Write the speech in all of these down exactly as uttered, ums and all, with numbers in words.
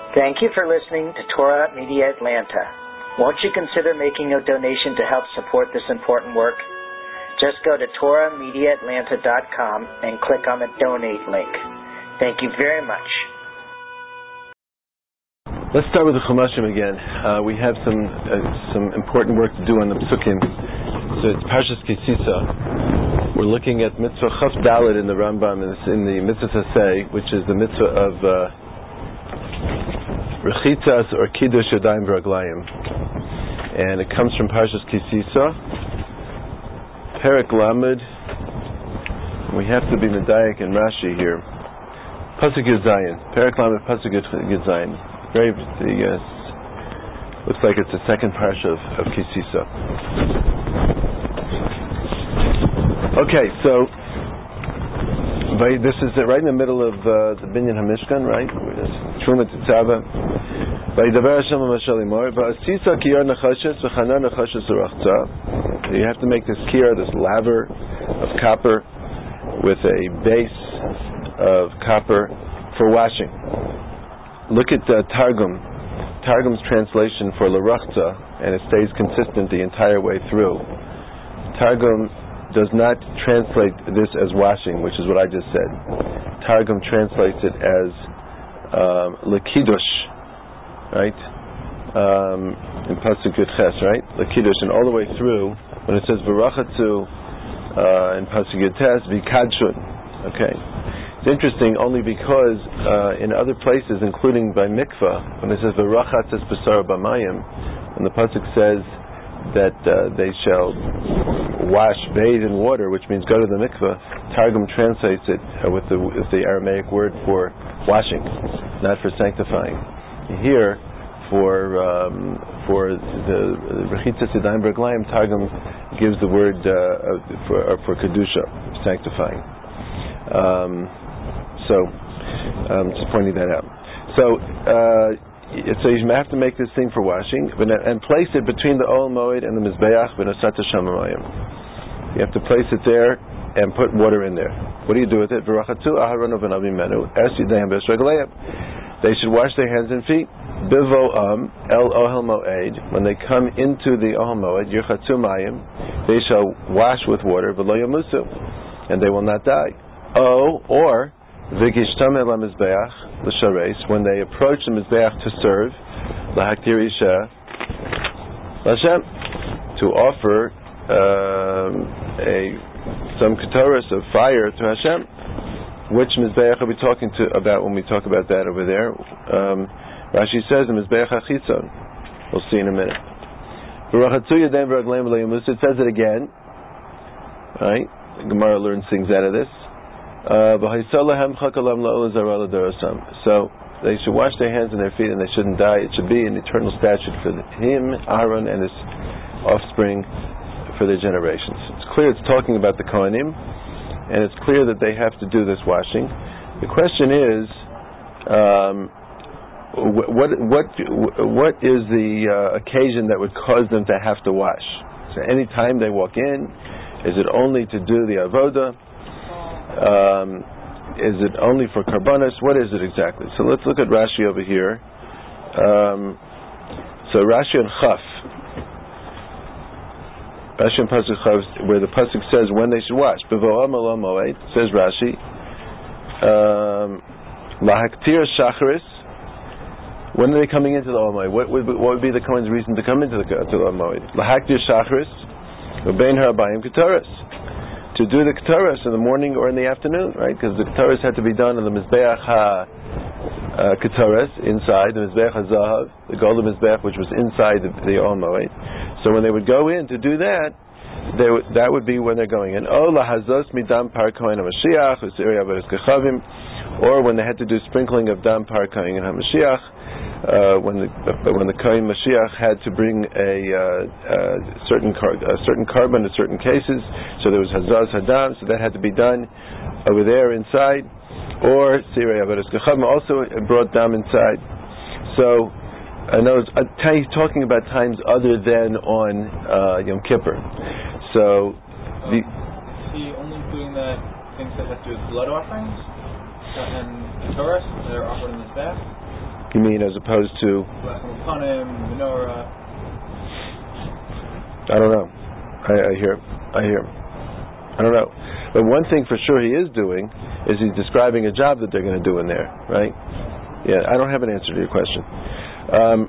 Thank you for listening to Torah Media Atlanta. Won't you consider making a donation to help support this important work? Just go to torah media atlanta dot com and click on the donate link. Thank you very much. Let's start with the Chumashim again. Uh, we have some uh, some important work to do on the Psukim. So it's Parshas Kisisa. We're looking at Mitzvah Chaf Dalet in the Rambam, and it's in the Mitzvah Saseh, which is the Mitzvah of uh, Rechitzas or Kiddush Yadayim V'Raglayim. And it comes from Parshas Kisisa, Perek Lamed. We have to be Medayik and Rashi here. Pasuk Yud Zayin. Perek Lamed, Pasuk Yud Zayin. Very, the, uh, looks like it's the second parsha of, of Kisisa. Okay, so by, this is right in the middle of uh, the Binyan HaMishkan, right? Truma Tetzava. Vayidaber Hashem HaMasha Limor. Va'asisa kiyar nechashes v'chana nechashes urachza. You have to make this kiyar, this laver of copper, with a base of copper for washing. Look at uh, Targum. Targum's translation for L'Rachza, and it stays consistent the entire way through. Targum does not translate this as washing, which is what I just said. Targum translates it as um, L'Kiddush, right? Um, in Pasuk Yud Ches, right? L'Kiddush, and all the way through, when it says V'rachatzu uh, in Pasuk Yud Tes, V'kadshun. Okay. It's interesting only because uh, in other places, including by mikvah, when it says v'rachatzes b'sara b'mayim, and the pasuk says that uh, they shall wash, bathe in water, which means go to the mikvah, Targum translates it uh, with the with the Aramaic word for washing, not for sanctifying. Here, for um, for the rechitzas yadayim v'raglayim, Targum gives the word uh, for uh, for kedusha, sanctifying. Um, So, um, just pointing that out. So, uh, so you have to make this thing for washing, and place it between the Ohel Moed and the Mizbeach v'nosat Shamayim. You have to place it there and put water in there. What do you do with it? V'rachatzu Aharon v'Navi Menu es yidayim v'Raglayim. They should wash their hands and feet. Bivoam el Ohel Moed. When they come into the Ohel Moed, yirchatzu mayim, they shall wash with water v'lo yamusu, and they will not die. Oh, or V'gishtam el ha-mizbeach l'shareis, when they approach the mizbeach to serve, l'haktir isha l'Hashem, to offer um, a some ketoros of fire to Hashem. Which mizbeach are we talking to about when we talk about that over there? Um, Rashi says the mizbeach hachitzon. We'll see in a minute. V'rachatzu yadayim v'raglayim v'lo yamusu. It says it again. Right? The Gemara learns things out of this. Uh, so they should wash their hands and their feet, and they shouldn't die. It should be an eternal statute for him, Aaron, and his offspring for their generations. It's clear it's talking about the Kohanim, and it's clear that they have to do this washing. The question is, um, what what what is the uh, occasion that would cause them to have to wash? So any time they walk in, is it only to do the avodah? Um, is it only for karbanos? What is it exactly? So let's look at Rashi over here. Um, so Rashi on Chaf, Rashi on Pasuk Chaf, where the pasuk says when they should wash. Bevoam el moed, says Rashi, lahaktir shacharis. When are they coming into the Ohel Moed? What would what would be the Kohen's reason to come into the Ohel Moed? Lahaktir shacharis, ubein harabayim ketoros. To do the Ketoros in the morning or in the afternoon, right? Because the Ketoros had to be done in the Mizbeach ha Ketoros, inside, the Mizbeach ha-Zahav, the golden Mizbeach, which was inside the, the Ohel Moed. So when they would go in to do that, they w- that would be when they're going in. Oh, lahazos midam par kohen ha-Mashiach, or when they had to do sprinkling of dam par kohen ha-Mashiach, Uh, when the uh, when the Kohen Mashiach had to bring a, uh, uh, certain car, a certain carbon in certain cases, so there was Hazaz Hadam, so that had to be done over there inside, or Sirei Avodas Kechavim also brought Dam inside. So I know it's uh, t- talking about times other than on uh, Yom Kippur. So um, the, is he only doing the things that have to do with blood offerings and the Torah that are offered in the staff? You mean as opposed to? Panim, menorah. I don't know. I, I hear. I hear. I don't know. But one thing for sure he is doing is he's describing a job that they're going to do in there, right? Yeah, I don't have an answer to your question. Um,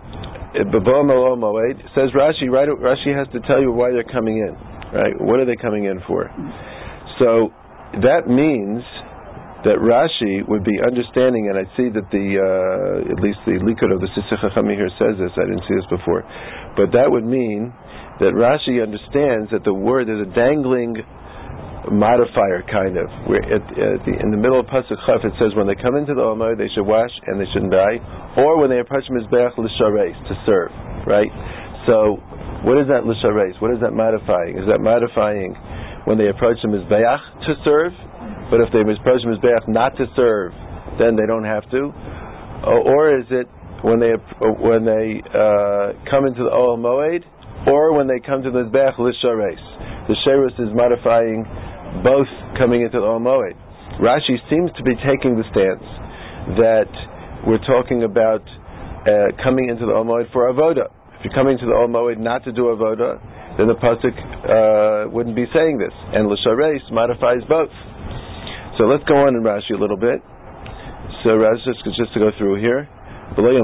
says Rashi, right? Rashi has to tell you why they're coming in, right? What are they coming in for? So that means that Rashi would be understanding, and I see that the uh, at least the Likud of the Sisach Chachami here says this. I didn't see this before, but that would mean that Rashi understands that the word is a dangling modifier, kind of. Where at, at the, in the middle of Pasuk Chaf it says when they come into the Omer they should wash and they shouldn't die, or when they approach Mizbeach l'shareis, to serve, right? So what is that l'shareis? What is that modifying? Is that modifying when they approach the Mizbeach to serve? But if they approach the Mizbeach not to serve, then they don't have to? Or is it when they when they uh, come into the Ohel Moed, or when they come to the Mizbeach l'shareis? The Sheirus is modifying both coming into the Ohel Moed. Rashi seems to be taking the stance that we're talking about uh, coming into the Ohel Moed for avoda. If you're coming to the Ohel Moed not to do avoda, then the pasuk uh, wouldn't be saying this. And l'shareis modifies both. So let's go on in Rashi a little bit. So Rashi just, just to go through here. The, the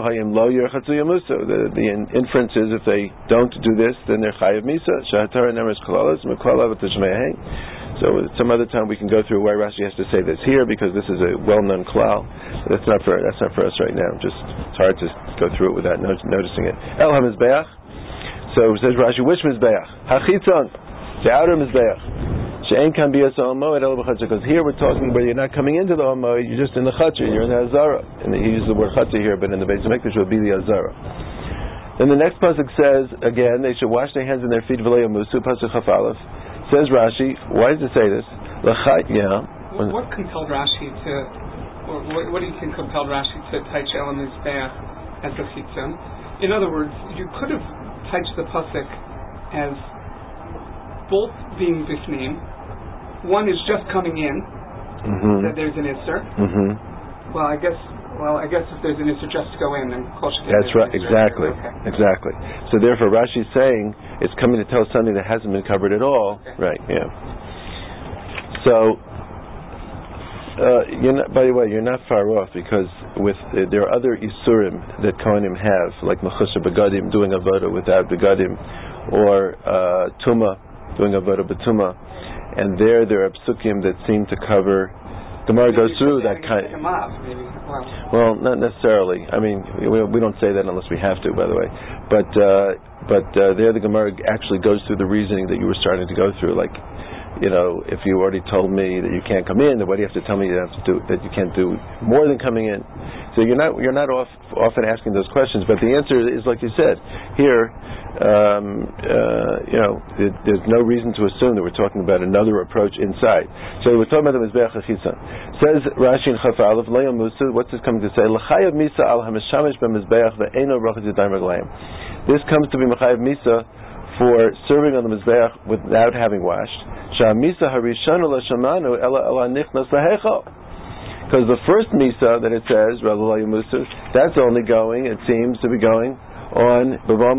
inference is if they don't do this, then they're chayav misa. So some other time we can go through why Rashi has to say this here, because this is a well-known klal. That's not for that's not for us right now. Just it's hard to go through it without not- noticing it. El hamizbeach. So it says Rashi, which mizbeach? Hachitzon, the outer mizbeach. Because here we're talking where you're not coming into the Ohel Moed, you're just in the Chatzar, you're in the Azara. And he uses the word Chatzar here, but in the Beis HaMikdash would be the Azara. Then the next pasuk says, again, they should wash their hands and their feet, v'lo yamusu, pasuk Chaf Aleph. Says Rashi, why does it say this? L'chai, yeah. What, what compelled Rashi to, or what, what do you think compelled Rashi to touch Elam Mizbeach as a chitzon? In other words, you could have touched the pasuk as both being bifnim. One is just coming in, mm-hmm. that there's an Isser. Mm-hmm. Well, I guess. Well, I guess if there's an Isser just to go in, then Kol Shekin. That's right. Exactly. Okay. Exactly. So therefore, Rashi is saying it's coming to tell something that hasn't been covered at all. Okay. Right. Yeah. So, uh, you're not, by the way, you're not far off, because with uh, there are other isurim that Kohanim have, like mechusha begadim, doing avoda without begadim, or uh, tuma, doing avoda betuma. And there, there are psukim that seem to cover. Gemara goes through that kind. Wow. Well, not necessarily. I mean, we, we don't say that unless we have to, by the way. But uh, but uh, there, the Gemara actually goes through the reasoning that you were starting to go through. Like, you know, if you already told me that you can't come in, then what do you have to tell me you have to do, that you can't do more than coming in? So you're not you're not off, often asking those questions. But the answer is, like you said here. Um, uh, you know, it, there's no reason to assume that we're talking about another approach inside. So we're talking about the Mizbeach HaChitzon. Says Rashi in Chaf Aleph, Le'yam Musa, what's this coming to say? L'chayav misa al hamishamish b'mizbeach ve'eno rachas yadayim raglayim. This comes to be Mechayav misa for serving on the Mizbeach without having washed. Shah misa harishanu l'shamanu ela ela nichnas lahechal. Because the first misa that it says, Le'yam Musa, that's only going, it seems to be going on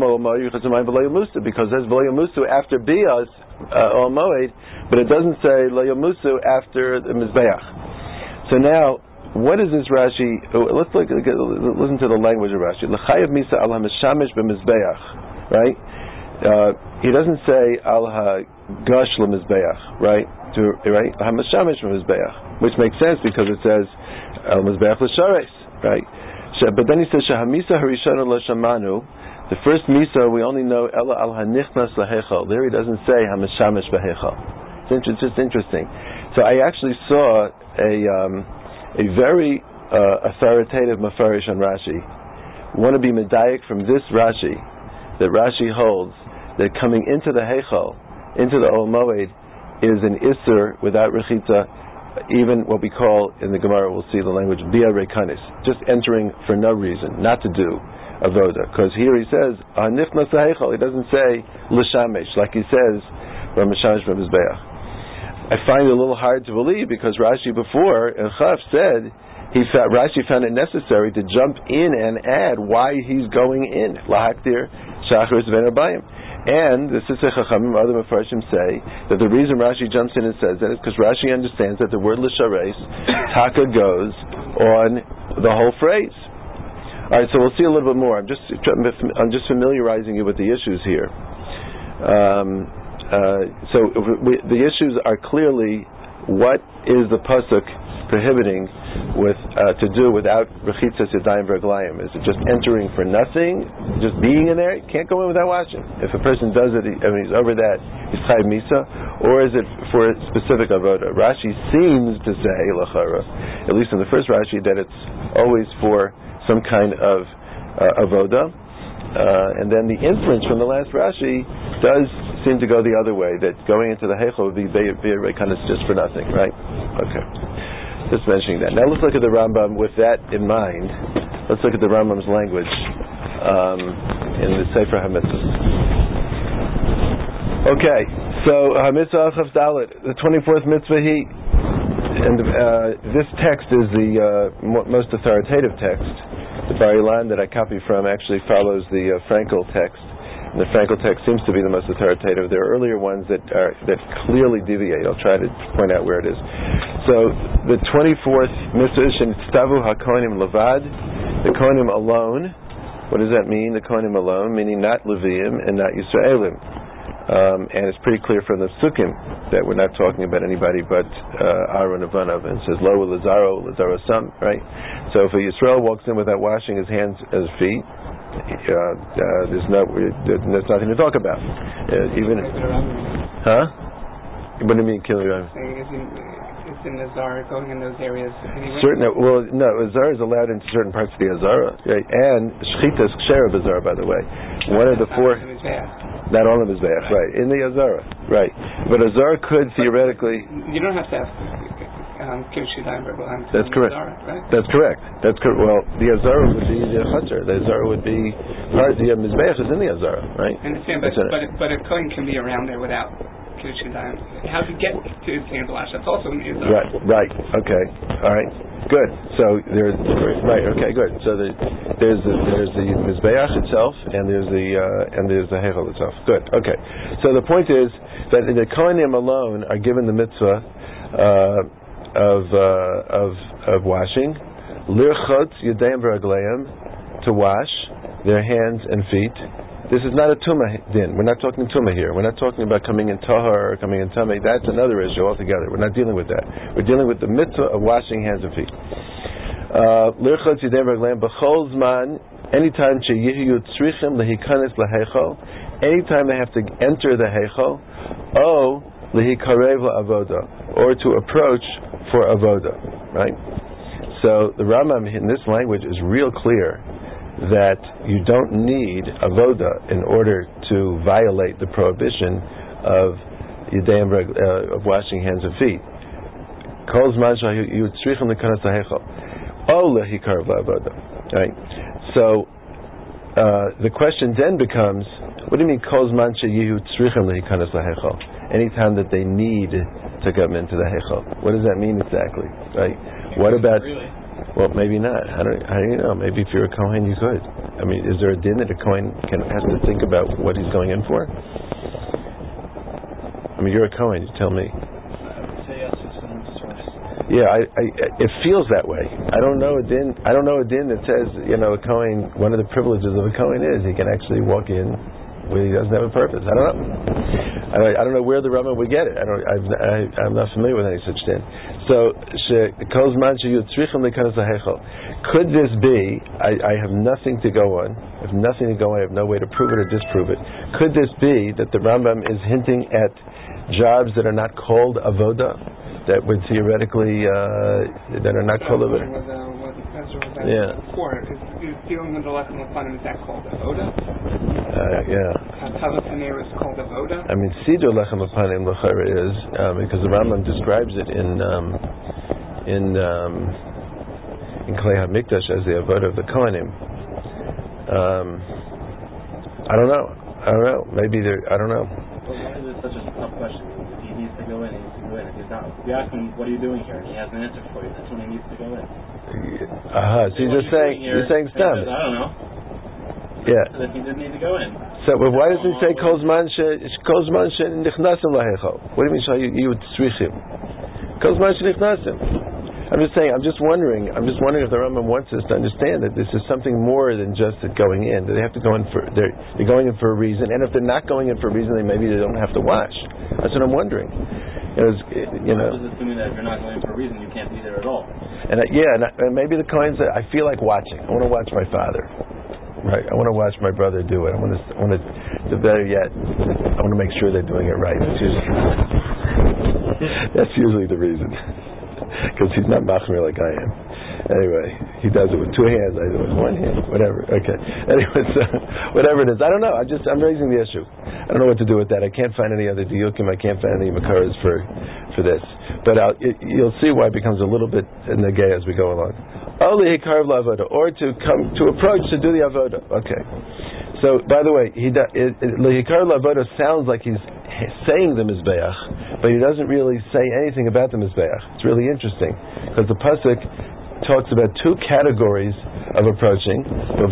because there's V'lo Yamusu after Bias uh, Ohel Moed, but it doesn't say Lo Yamusu after the Mizbeach. So now, what is this Rashi? Let's look, listen to the language of Rashi. L'chayav misa al hamishamish b'mizbeach, right? Uh, he doesn't say al hagash l'mizbeach, right? To, right? Hamishamish b'mizbeach, which makes sense because it says al mizbeach l'shareis, right? But then he says, "Shahamisa harishana l'shamanu." The first misa we only know ela al hanichnas lahechal. There he doesn't say hamishamish bahechal. It's just interesting. So I actually saw a um, a very uh, authoritative mafarish on Rashi. Want to be medayik from this Rashi, that Rashi holds that coming into the hechal, into the Ohel Moed, is an isser without rechitza. Even what we call in the Gemara, we'll see the language bia rekanis, just entering for no reason, not to do avoda. Because here he says nifnas ha'echal. He doesn't say l'shamesh like he says b'mishamesh b'mizbeach. I find it a little hard to believe because Rashi before in Chaf said he found, Rashi found it necessary to jump in and add why he's going in. Lahaktir Shacharis Ve'en Arbayim. And the Sisei Chachamim, other Mefarshim say that the reason Rashi jumps in and says that is because Rashi understands that the word L'Shareis Taka goes on the whole phrase. All right, so we'll see a little bit more. I'm just I'm just familiarizing you with the issues here. Um, uh, so we, the issues are clearly what is the pasuk prohibiting with uh, to do without rechitzas yadayim v'raglayim? Is it just entering for nothing, just being in there? You can't go in without washing. If a person does it, I mean, he's over that, he's chayav misa, or is it for a specific avoda? Rashi seems to say, lachara, at least in the first Rashi, that it's always for some kind of uh, avoda. Uh, and then the inference from the last Rashi does seem to go the other way, that going into the heichal would be very kind of just for nothing, right? Okay. Just mentioning that. Now let's look at the Rambam with that in mind. Let's look at the Rambam's language um, in the Sefer HaMitzvah. Okay, so HaMitzvah Chav Dalet, the twenty-fourth mitzvah he, and uh, this text is the uh, mo- most authoritative text. The Bar Ilan that I copy from actually follows the uh, Frankel text. And the Frankel text seems to be the most authoritative. There are earlier ones that are that clearly deviate. I'll try to point out where it is. So the twenty-fourth mitzvah is Stavu HaKohanim Levad, the Kohanim alone. What does that mean? The Kohanim alone, meaning not Leviim and not Yisraelim. Um, and it's pretty clear from the Sukkim that we're not talking about anybody but uh, Aaron Avanav. And it says Lo Lazaro, Lazaro Sam, right? So if a Yisrael walks in without washing his hands and his feet, Uh, uh, there's no, there's nothing to talk about. Uh, even, huh? What do you mean, killing? Is in the Azara going in those areas anyway? Certain, well, no, Azara is allowed into certain parts of the Azara, right? And Shchitas Ksher of Azara, by the way. One of the four. Not all of his Mizbeach, right? In the Azara, right? But Azara could but theoretically. You don't have to have. Um, That's correct. Azara, right? That's correct. That's correct. Well, the Azara would be the Chatzar. The Azara would be part. The Mizbeach is in the Azara, right? I understand, but but, but a Kohen can be around there without Kiddush Yadayim. How to get to his hand wash? That's also in the Azara. Right. Right. Okay. All right. Good. So there's right. Okay. Good. So the, there's the, there's the Mizbeach itself, and there's the uh, and there's the Heichal itself. Good. Okay. So the point is that the Kohanim alone are given the mitzvah. Uh, Of, uh, of of washing, lirchot yadayim v'ragleim, to wash their hands and feet. This is not a tumah din. We're not talking tumah here. We're not talking about coming in tahar or coming in tameh. That's another issue altogether. We're not dealing with that. We're dealing with the mitzvah of washing hands and feet. Lirchot yadayim v'ragleim b'chol zman, anytime sheyihu tzrichim lehikanes laheichol, anytime they have to enter the heichol, o lehikarev la'avoda, or to approach for avoda, right? So the Rambam in this language is real clear that you don't need avoda in order to violate the prohibition of yadayim uh, of washing hands and feet. Kol zman sheyihu tzrichim lehikanes laheichol, o lehikarev la'avoda, right? So uh, the question then becomes, what do you mean kol zman sheyihu tzrichim lehikanes laheichol? Anytime that they need to come into the heichal, what does that mean exactly? Right? What about? Really? Well, maybe not. I don't. How do you know? Maybe if you're a kohen, you could. I mean, is there a din that a kohen can has to think about what he's going in for? I mean, you're a kohen. You tell me. Yeah, I, I, it feels that way. I don't know a din. I don't know a din that says, you know, a kohen. One of the privileges of a kohen is he can actually walk in where he doesn't have a purpose. I don't know. I don't, I don't know where the Rambam would get it. I don't. I've, I, I'm not familiar with any such thing. So, could this be? I, I have nothing to go on. I have nothing to go on. I have no way to prove it or disprove it. Could this be that the Rambam is hinting at jobs that are not called avoda, that would theoretically uh, that are not called avoda? Yeah. Before is, is dealing with the lechem lefanim. Is that called avoda? Uh, yeah. Tavat Haner is called avoda. I mean, Sidur Lechem Lefanim L'chara is um, because the Rambam describes it in um, in um, in Klei HaMikdash as the avoda of the Kohanim. Um, I don't know. I don't know. Maybe there. I don't know. Well, why is it such a tough question? If he needs to go in, he needs to go in. If he's not, if you ask him, "What are you doing here?" and he has an answer for you, that's when he needs to go in. Uh-huh. So you're just saying, you're saying stam. I don't know. Yeah. So that he didn't need to go in. So, but why does he say kol zman she kol zman she nichnasim lahechal? What do you mean? So you you would tzrichim? Kol zman she nichnasim. I'm just saying. I'm just wondering. I'm just wondering if the Rambam wants us to understand that this is something more than just it going in. That they have to go in for they're they're going in for a reason, and if they're not going in for a reason, then maybe they don't have to wash. That's what I'm wondering. It was, you know. I was assuming that if you're not going in for a reason, you can't be there at all. And I, yeah, and, I, and maybe the coins. I feel like watching. I want to watch my father. Right. I want to watch my brother do it. I want to. I want to. The better yet, I want to make sure they're doing it right. That's usually, that's usually the reason. Because he's not machmir like I am. Anyway, he does it with two hands. I do it with one hand. Whatever. Okay. Anyway, so whatever it is, I don't know. I just I'm raising the issue. I don't know what to do with that. I can't find any other diyukim. I can't find any makaras for for this. But I'll, it, you'll see why it becomes a little bit negay as we go along. Only hikar la'avoda, or to come to approach to do the avoda. Okay. So, by the way, he lehikar la'avoda sounds like he's saying the mizbeach, but he doesn't really say anything about the mizbeach. It's really interesting because the pasuk talks about two categories of approaching: the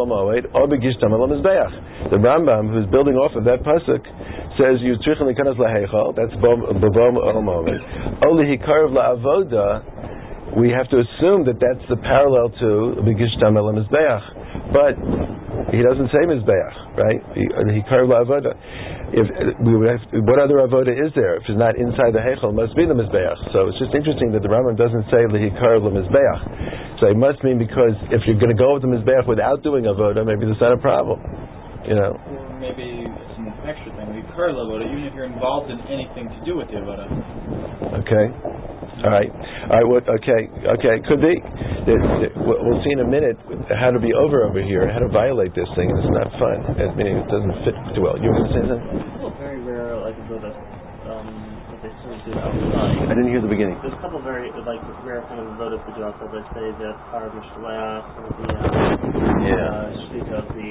Rambam, who's building off of that pasuk, says you tzrichen likanas laheichal. That's b'vom olamoed. Only hikar la'avoda. We have to assume that that's the parallel to B'gishtam el Mizbeach, but he doesn't say Mizbeach, right? He carved avoda. If we would have, what other avoda is there? If it's not inside the heichal, it must be the Mizbeach. So it's just interesting that the Rambam doesn't say He carved the Mizbeach. So it must mean because if you're going to go with the Mizbeach without doing avoda, maybe that's not a problem, you know. Or maybe it's an extra thing. We carve avoda, even if you're involved in anything to do with the avoda. Okay. All right, all right. What? Okay, okay. Could be. We'll see in a minute how to be over over here, how to violate this thing. It's not fun. I mean, it doesn't fit too well. You were going to say something? Well, very rare, like avoda, um, that they sort of do outside. I didn't hear the beginning. There's a couple very like rare kind of avodas to do outside. They say the par mishleach, some of the yeah, shlit of the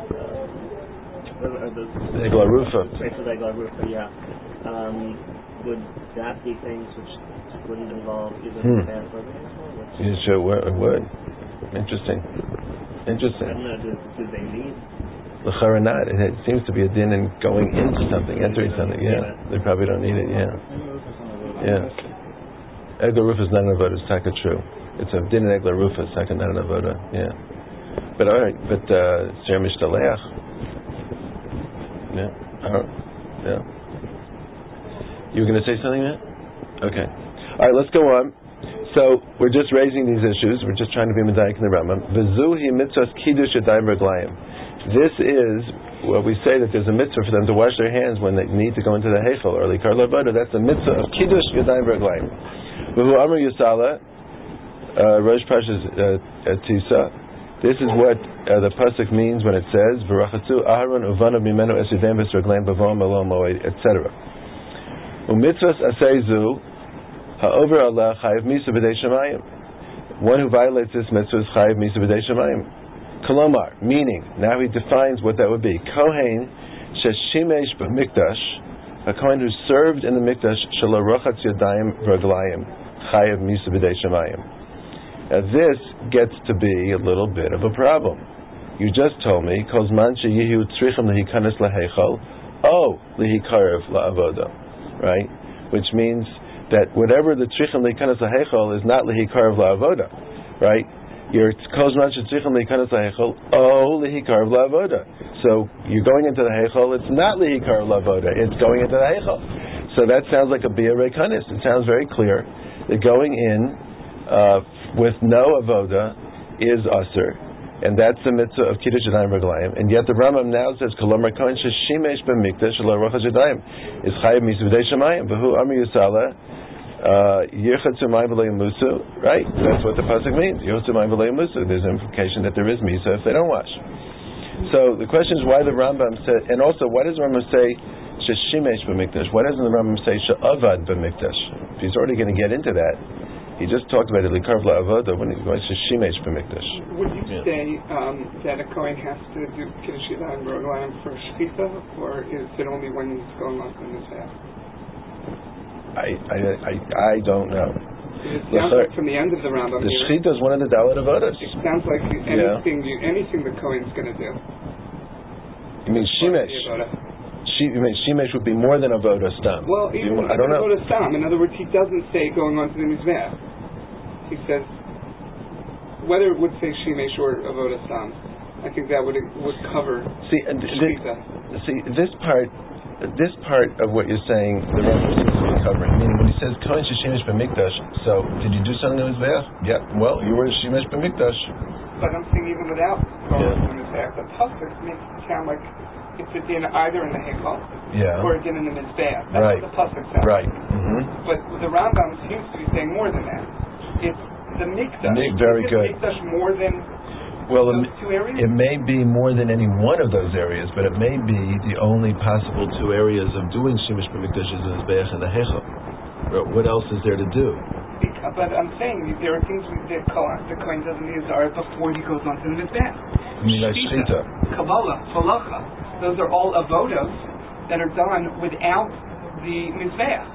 uh, the Egla Rufa. Right for the Egla Rufa, yeah. Um, would that be things which wouldn't involve either hmm. the band or the animal? Yeah, sure, it would. Interesting. Interesting. I don't know, do, do they need? L'chara not. It, it seems to be a din in going into something, entering something. Yeah, they probably don't need it. Yeah. Yeah. Egla Rufa is not an avoda. It's taka true. It's a din in Egla Rufa. It's taka not an avoda. Yeah. But all right. But Ser Mishtaleach. Yeah. Oh, yeah. You were going to say something, Matt? Okay. All right, let's go on. So we're just raising these issues. We're just trying to be medayik in the Rambam. V'zuhi mitzvahs kiddush yadayim reglayim. This is what we say that there's a mitzvah for them to wash their hands when they need to go into the heichal or likar la'avoda. That's a mitzvah of kiddush yadayim reglayim. V'hu amar yusala Rosh Parshas Tisa. This is what uh, the pasuk means when it says v'rachatzu Aharon uvanav mimenu es yadayim v'sreglayim b'vom elom moed, et cetera. Umitzvahs aseizu ha'over Allah chayiv misa b'dei shamayim. One who violates this mitzvah is chayiv misa b'dei shamayim. Kolomar, meaning, now he defines what that would be. Kohen sheshimesh b'mikdash, a kohen who served in the mikdash shelo rochatz yadayim v'raglayim chayiv misa b'dei shamayim. Now this gets to be a little bit of a problem. You just told me kol zman sheyihu tzrichim lehikanas laheichal o lehikarev la'avoda. Right? Which means that whatever the tzrichim leikanas laheichal is not lehikarev la'avoda. Right? Your kozman shetzrichim leikanas laheichal oh lehikarev la'avoda. So you're going into the heichal. It's not lehikarev la'avoda. It's going into the heichal. So that sounds like a bia reikanis. It sounds very clear that going in uh, with no avoda is usher. And that's the mitzvah of Kiddush Yadayim Reglayim. And yet the Rambam now says, Kolomar Kohen Sheshimesh B'mikdash Shelo Rochas Yadayim is Chayiv Misa B'dei Shamayim V'hu Amar Yusala Yirchatzu Mayim V'lo Yamusu. Right? That's what the pasuk means. Yirchatzu Mayim V'lo Yamusu. There's an implication that there is Misa if they don't wash. So the question is why the Rambam said, and also why does the Rambam say Sheshimesh B'mikdash? Why doesn't the Rambam say She'avad B'mikdash? If he's already going to get into that, he just talked about it likarv la'avoda when he's going to shimesh b'mikdash. Would you yeah. say um, that a kohen has to do kiddush yadayim reglayim for shchita, or is it only when he's going off in his half? I, I I I don't know. It sounds like from the end of the Rambam the here, shechita is one of the Dalet avodas. it sounds like anything you, anything the Kohen's going to do. You mean Shemesh? She, you mean Shemesh would be more than avodah stam? Well, even you, I don't know. avodah stam. In other words, he doesn't say going on to the mizbeach. He says whether it would say Shemesh or avodah stam. I think that would would cover. See, uh, th- see this part. This part of what you're saying, the Rambam seems to be covering. Meaning, when he says Kohen Shemesh b'mikdash, so did you do something in mizbeach? Yeah. Well, you were Shemesh b'mikdash. But I'm saying even without going to the mizbeach, the pasuk makes it sound like it's a din either in the Heichal yeah. or a din in the mizbeach. That's right. what the pasuk sounds. Right. Mm-hmm. But the Rambam seems to be saying more than that. It's the mikdash. Mi- very Is good. Mikdash more than. Well, those it, two areas? it may be more than any one of those areas, but it may be the only possible two areas of doing Shemesh b'mikdash is the Mizbeach and the Heichal. What else is there to do? Because, but I'm saying there are things that the Kohen doesn't use are before he goes on to the Mizbeach. You mean like Shechita, Kabbalah, Halacha. Those are all avodos that are done without the Mizbeach.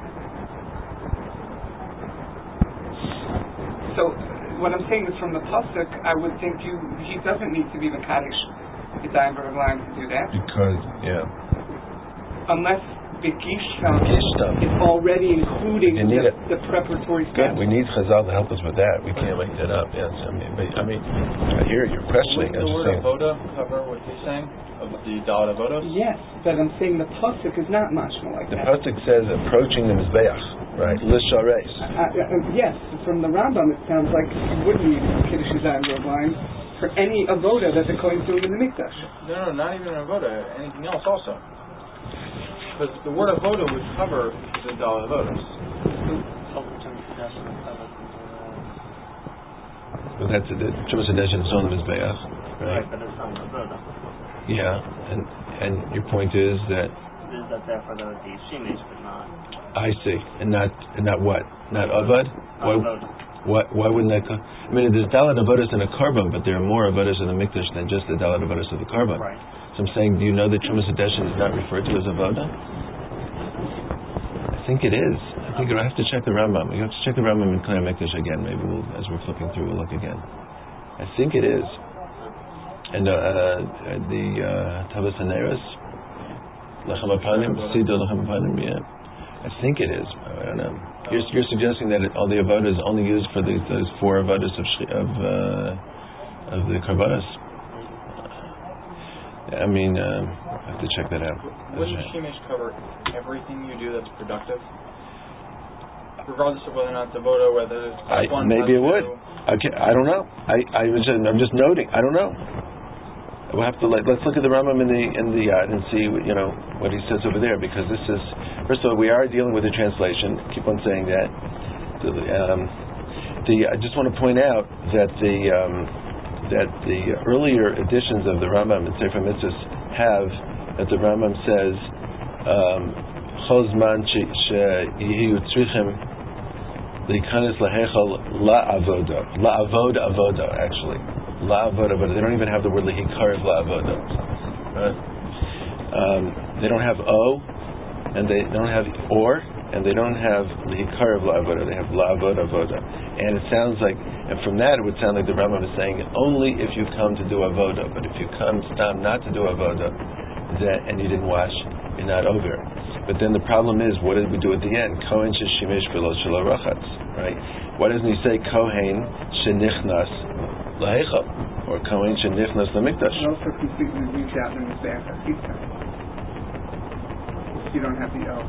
So, what I'm saying is from the pasuk, I would think you he doesn't need to be Mekadosh Yadayim V'Raglayim to do that. Because, yeah. Unless Bekishtam is already including the, the preparatory steps. Good. We need Chazal to help us with that. We can't make that up. Yes, I mean, but, I mean, I hear your questioning. Wouldn't the word avoda cover what you're saying of the Dalet avodos? Yes, but I'm saying the pasuk is not mashma like the that. The pasuk says approaching the mizbeach. Right, l'shareis. Uh, uh, yes, from the Rambam it sounds like you wouldn't need Kiddush Yadayim V'Raglayim for any avoda that the Kohen's doing in the mikdash. No, no, not even avoda. Anything else also. Because the word avoda would cover the Dalet avodos. Well, that's it. Chumas Hadeshin is on the mizbeach, right? Right, but it's on the avoda. Yeah, and and your point is that. Is that there for the the shemesh, but not. I see, and not and not what? Not avad? Why? Why? Why wouldn't that? Co- I mean, there's dalet avodas in a korban, but there are more avodas in the mikdash than just the dalet avodas of the korban. Right. So I'm saying, do you know that Chumas Hadeshin is not referred to as avoda? I think it is. I think you have to check the Rambam. You have to check the Rambam in Klei Mikdash again. Maybe we'll, as we're flipping through, we'll look again. I think it is. And uh, uh, the uh, Tavas Haneres, Lechem Apanim, Siddur Lechem Apanim, yeah. I think it is. I don't know. You're, you're suggesting that it, all the avodah is only used for these, those four avodas of of, uh, of the karbanos. I mean, uh, I have to check that out. Wouldn't Shemesh cover everything you do that's productive, regardless of whether or not it's avodah, whether it's I, one? Maybe it would. Two. Okay, I don't know. I, I was. I'm just noting. I don't know. We'll have to let, let's look at the Rambam in the in the Yad and see what, you know what he says over there, because this is, first of all, we are dealing with a translation. Keep on saying that. The, um, the I just want to point out that the um, that the earlier editions of the Rambam and Sefer Mitzvos have that the Rambam says Chozman sheyihu tzrichim leikanis lahechal la'avoda la'avoda avoda actually. La avoda, but they don't even have the word lehikarev la avoda. Right? Um, they don't have o, and they don't have or, and they don't have lehikarev la avoda. They have la avoda avoda, and it sounds like, and from that it would sound like the Rambam is saying only if you come to do avoda, but if you come stam not to do avoda, that and you didn't wash, you're not over. But then the problem is, what did we do at the end? Kohen sheshimesh v'lo shelo rachatz, right? Why doesn't he say Kohen shenichnas lahechal, or Kohen shenichnas lamikdash? And also completely leaves out in the Mizbeach Asita. You don't have the O.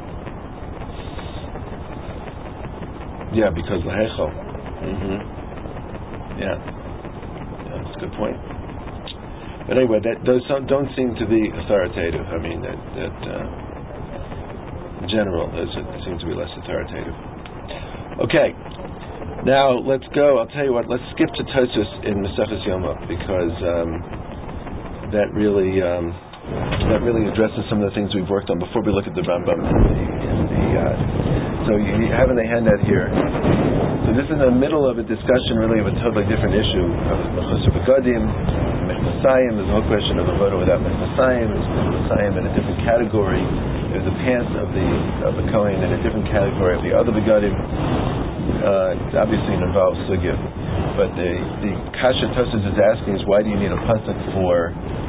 Yeah, because lahechal. Mm-hmm. Yeah. Yeah, that's a good point. But anyway, that those don't seem to be authoritative. I mean, that that uh, in general, those seem to be less authoritative. Okay. Now let's go. I'll tell you what. Let's skip to Tosfos in Maseches Yoma, because um, that really um, that really addresses some of the things we've worked on before we look at the Rambam. In the, in the, uh, so you have in the handout here. So this is in the middle of a discussion, really, of a totally different issue of Mechusar Begadim, Mechusayim. There's a whole question of avoda without Mechusayim. There's Mechusayim in a different category. There's the pants of the of the Kohen in a different category of the other Begadim. uh, it's obviously an involved sugya, but the the kasha Tosfos is asking is why do you need a pasuk for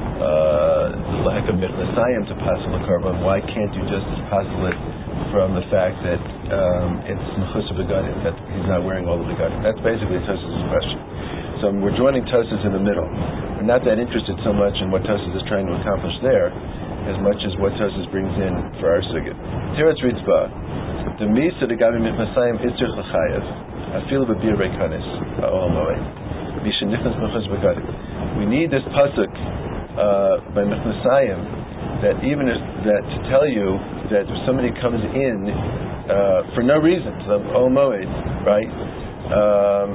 uh, the lack of mithnasayim to pasuk the korban? Why can't you just pasuk it from the fact that um, it's mechusar begadim, that he's not wearing all the begadim? That's basically Tosfos' question. So we're joining Tosfos in the middle. We're not that interested so much in what Tosfos is trying to accomplish there, as much as what Tosfos brings in for our sugya. Teretz Ritzba. The misa the gabi mithnasayim itzrich l'chayev afilu b'bir reikanis ha'ol moed misha nichnas mechus begadim. We need this pasuk uh, by mithnasayim that even if, that to tell you that if somebody comes in uh, for no reason to the ha'ol moed, right? Um,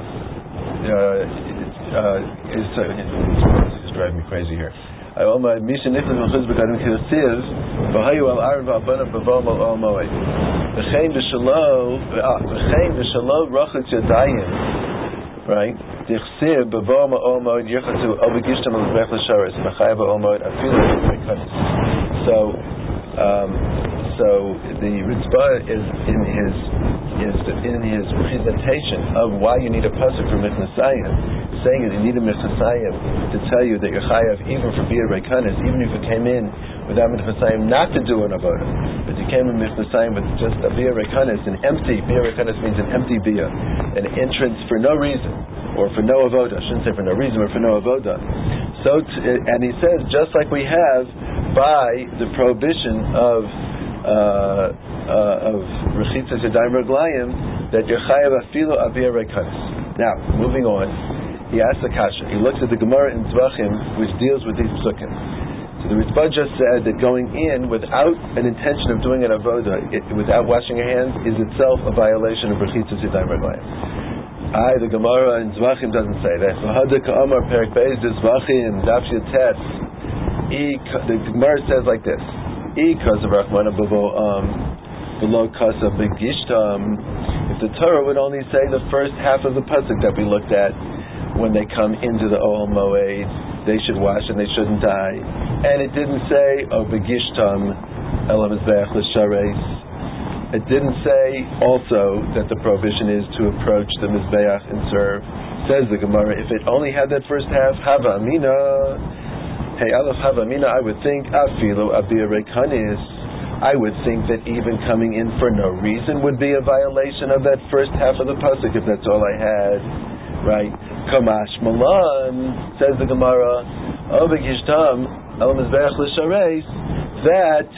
uh, uh, it's, uh, it's, it's driving me crazy here. Misha nichnas mechus begadim k'yosiv v'hayu al arv ha'banav b'vom al ha'ol moed. V'chein v'shalo, v'chein v'shalo rachat yadayim, right? Dichsib b'vo ma'ol moed yirchatu al v'gishtam al v'bech l'sharis v'chayav al moed afilu v'kanis. So, um, so the Ritzba is in his is in his presentation of why you need a pasuk for mithnasayim, saying that you need a mithnasayim to tell you that you're chayav even for bia reikanis, even if you came in without mithnasayim not to do an avoda, but you came in mithnasayim with just a bia reikanis, an empty bia reikanis means an empty bia, an entrance for no reason or for no avoda. I shouldn't say for no reason, but for no avoda. So, t- and he says just like we have by the prohibition of uh, uh, of rechitzas yadayim reglayim that you're chayav afilu abia reikanis. Now, moving on, he asks the kasha. He looks at the Gemara in Tzvachim, which deals with these psukim. So the Ritzba just said that going in without an intention of doing an avoda, it, without washing your hands, is itself a violation of rechitzas yadayim reglayim. I, the Gemara in Tzvachim doesn't say that. V'hada ka'amar perik beis Tzvachim daf yatet. The Gemara says like this: I kaza rachmana b'vo um below kasa begishtam. If the Torah would only say the first half of the pasuk that we looked at, when they come into the Ohel Moed, they should wash and they shouldn't die, and it didn't say oh begishtam elam mizbeach l'shareis. It didn't say also that the prohibition is to approach the mizbeach and serve. Says the Gemara, if it only had that first half, hava amina. Hey, Aleph hava amina, I would think afilu abia reikanis. I would think that even coming in for no reason would be a violation of that first half of the pasuk, if that's all I had, right? Kamash malan, says the Gemara, obegishtam el mizbeach l'shareis. That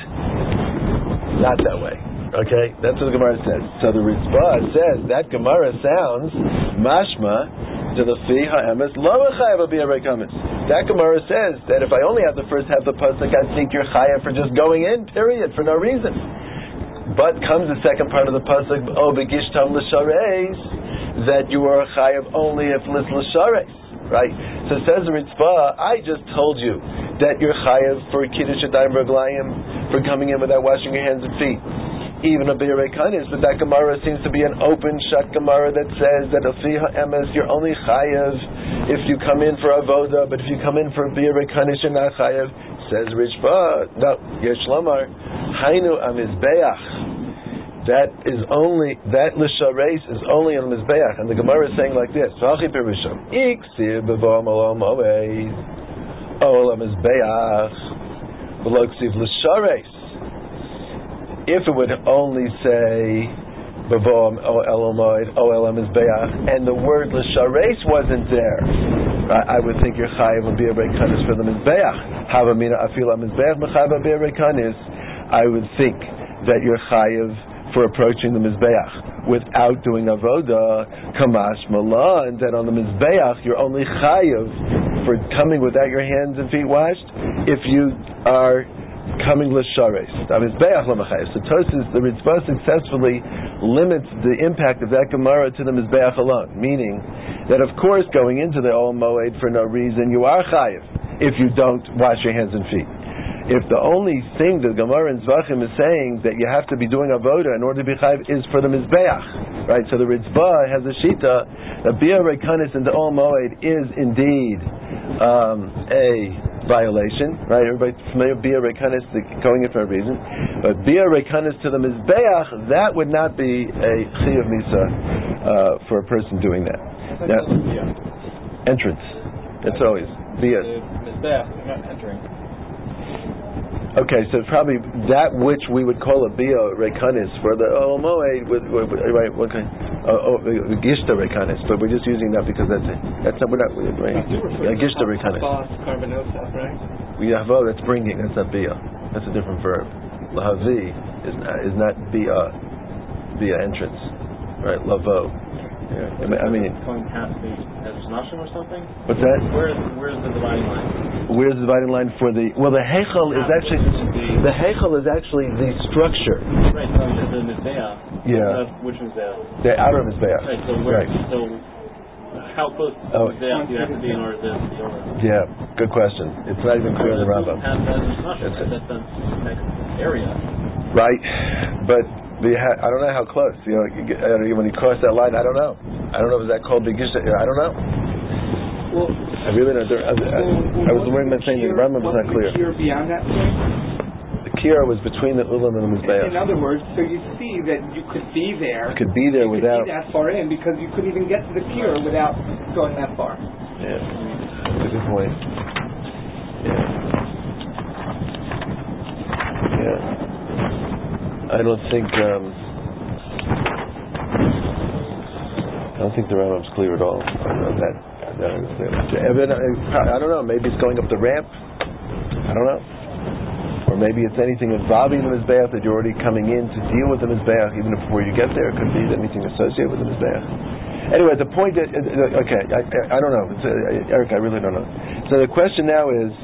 not that way. Okay, that's what the Gemara says. So the Ritzba says that Gemara sounds mashma to the fi ha'emes lo chayav abia reikanis. That Gemara says that if I only have the first half of the pasuk, I'd think you're chayav for just going in, period, for no reason. But comes the second part of the pasuk, o begishtam l'shareis, that you are chayav only if lis l'shareis, right? So says the Ritzba, I just told you that you're chayav for kiddush yadayim reglayim, for coming in without washing your hands and feet, even a bia reikanis, but that Gemara seems to be an open shut Gemara that says that a fi ha'emes you're only chayav if you come in for avoda, but if you come in for bia reikanis you're not chayav. Says Ritzba, no, yesh lomar hainu amizbeach. That is only that l'shareis is only on mizbeach, and the Gemara is saying like this: V'achi perusham iksir bevom olam oeid olam mizbeach v'lo ksiv l'shareis. If it would only say B'vom O Elomoid O Elam Mizbeach and the word L'Shareis wasn't there, I, I would think you're chayav a bia reikanis for the Mizbeach. Havamina afila Mizbeach mechayav a bia reikanis. I would think that you're chayav for approaching the Mizbeach without doing avoda. Kamash malan, that on the Mizbeach you're only chayav for coming without your hands and feet washed if you are coming l'shareis. So Tosfos, the Ritzba successfully limits the impact of that Gemara to the Mizbeach alone, meaning that of course going into the Ohel Moed for no reason you are chayiv if you don't wash your hands and feet. If the only thing the Gemara in Zvachim is saying that you have to be doing avoda in order to be chayiv is for the Mizbeach, right? So the Ritzba has a shita that bia reikanis in the Ohel Moed is indeed um, a violation, right? Everybody familiar with bia reikanis, going in for a reason, but bia reikanis to the Mizbeach, that would not be a chiyuv misa uh, for a person doing that. Now, entrance. It's always via. The mizbeach, you're not entering. Okay, so probably that which we would call a bia rekanis for the oh moed with, with, with right what kind oh, oh gishta rekanis, but we're just using that because that's it. That's not we're not right. Yeah, gishta rekanis. We have oh that's bringing. That's not bia. That's a different verb. Lahavi is not, is not bia bia entrance, right? Lavo. Yeah. I mean, going past the nashim or something. What's that? Where is where's the dividing line? Where's the dividing line for the? Well, the heichal is actually the heichal is actually the structure. Right. So the mizbeach. Yeah. Uh, which mizbeach? The outer mizbeach. Right. So where? Right. So how close to oh. the mizbeach do you have to be in order to be over? Yeah. Good question. It's not even clear in the Rambam. That's the next area. Right, but. The, I don't know how close. You know, you get, uh, when you cross that line, I don't know. I don't know if that called Begisha. I don't know. Well, I really don't. I, I, well, I was worried about saying that the Rambam was not clear. The kira beyond that point? The kira was between the ulam and the mizbeach. In other words, so you see that you could be there. You could be there you without could be that far in because you couldn't even get to the kira without going that far. Yeah, that's a good point. Yeah. Yeah. I don't think um, I don't think the Rambam's clear at all on that. that I don't know. Maybe it's going up the ramp. I don't know. Or maybe it's anything involving the mizbeach that you're already coming in to deal with the mizbeach, even before you get there. It could be anything associated with the mizbeach. Anyway, the point that okay, I, I, I don't know, it's, uh, Eric. I really don't know. So the question now is,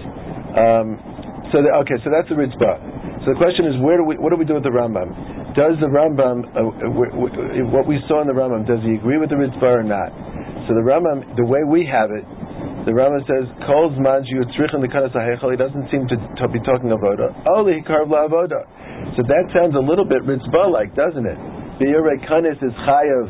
um, so the, okay, so that's the Ritzbah. So the question is, where do we? What do we do with the Rambam? Does the Rambam, uh, w- w- what we saw in the Rambam, does he agree with the Ritzbah or not? So the Rambam, the way we have it, the Rambam says, "Kol zman sheyitzrich in the kanas ha'heichal." He doesn't seem to, to be talking avoda. Only karv la'avoda. So that sounds a little bit Ritzbah-like, doesn't it? Bi'urei kanis is chayav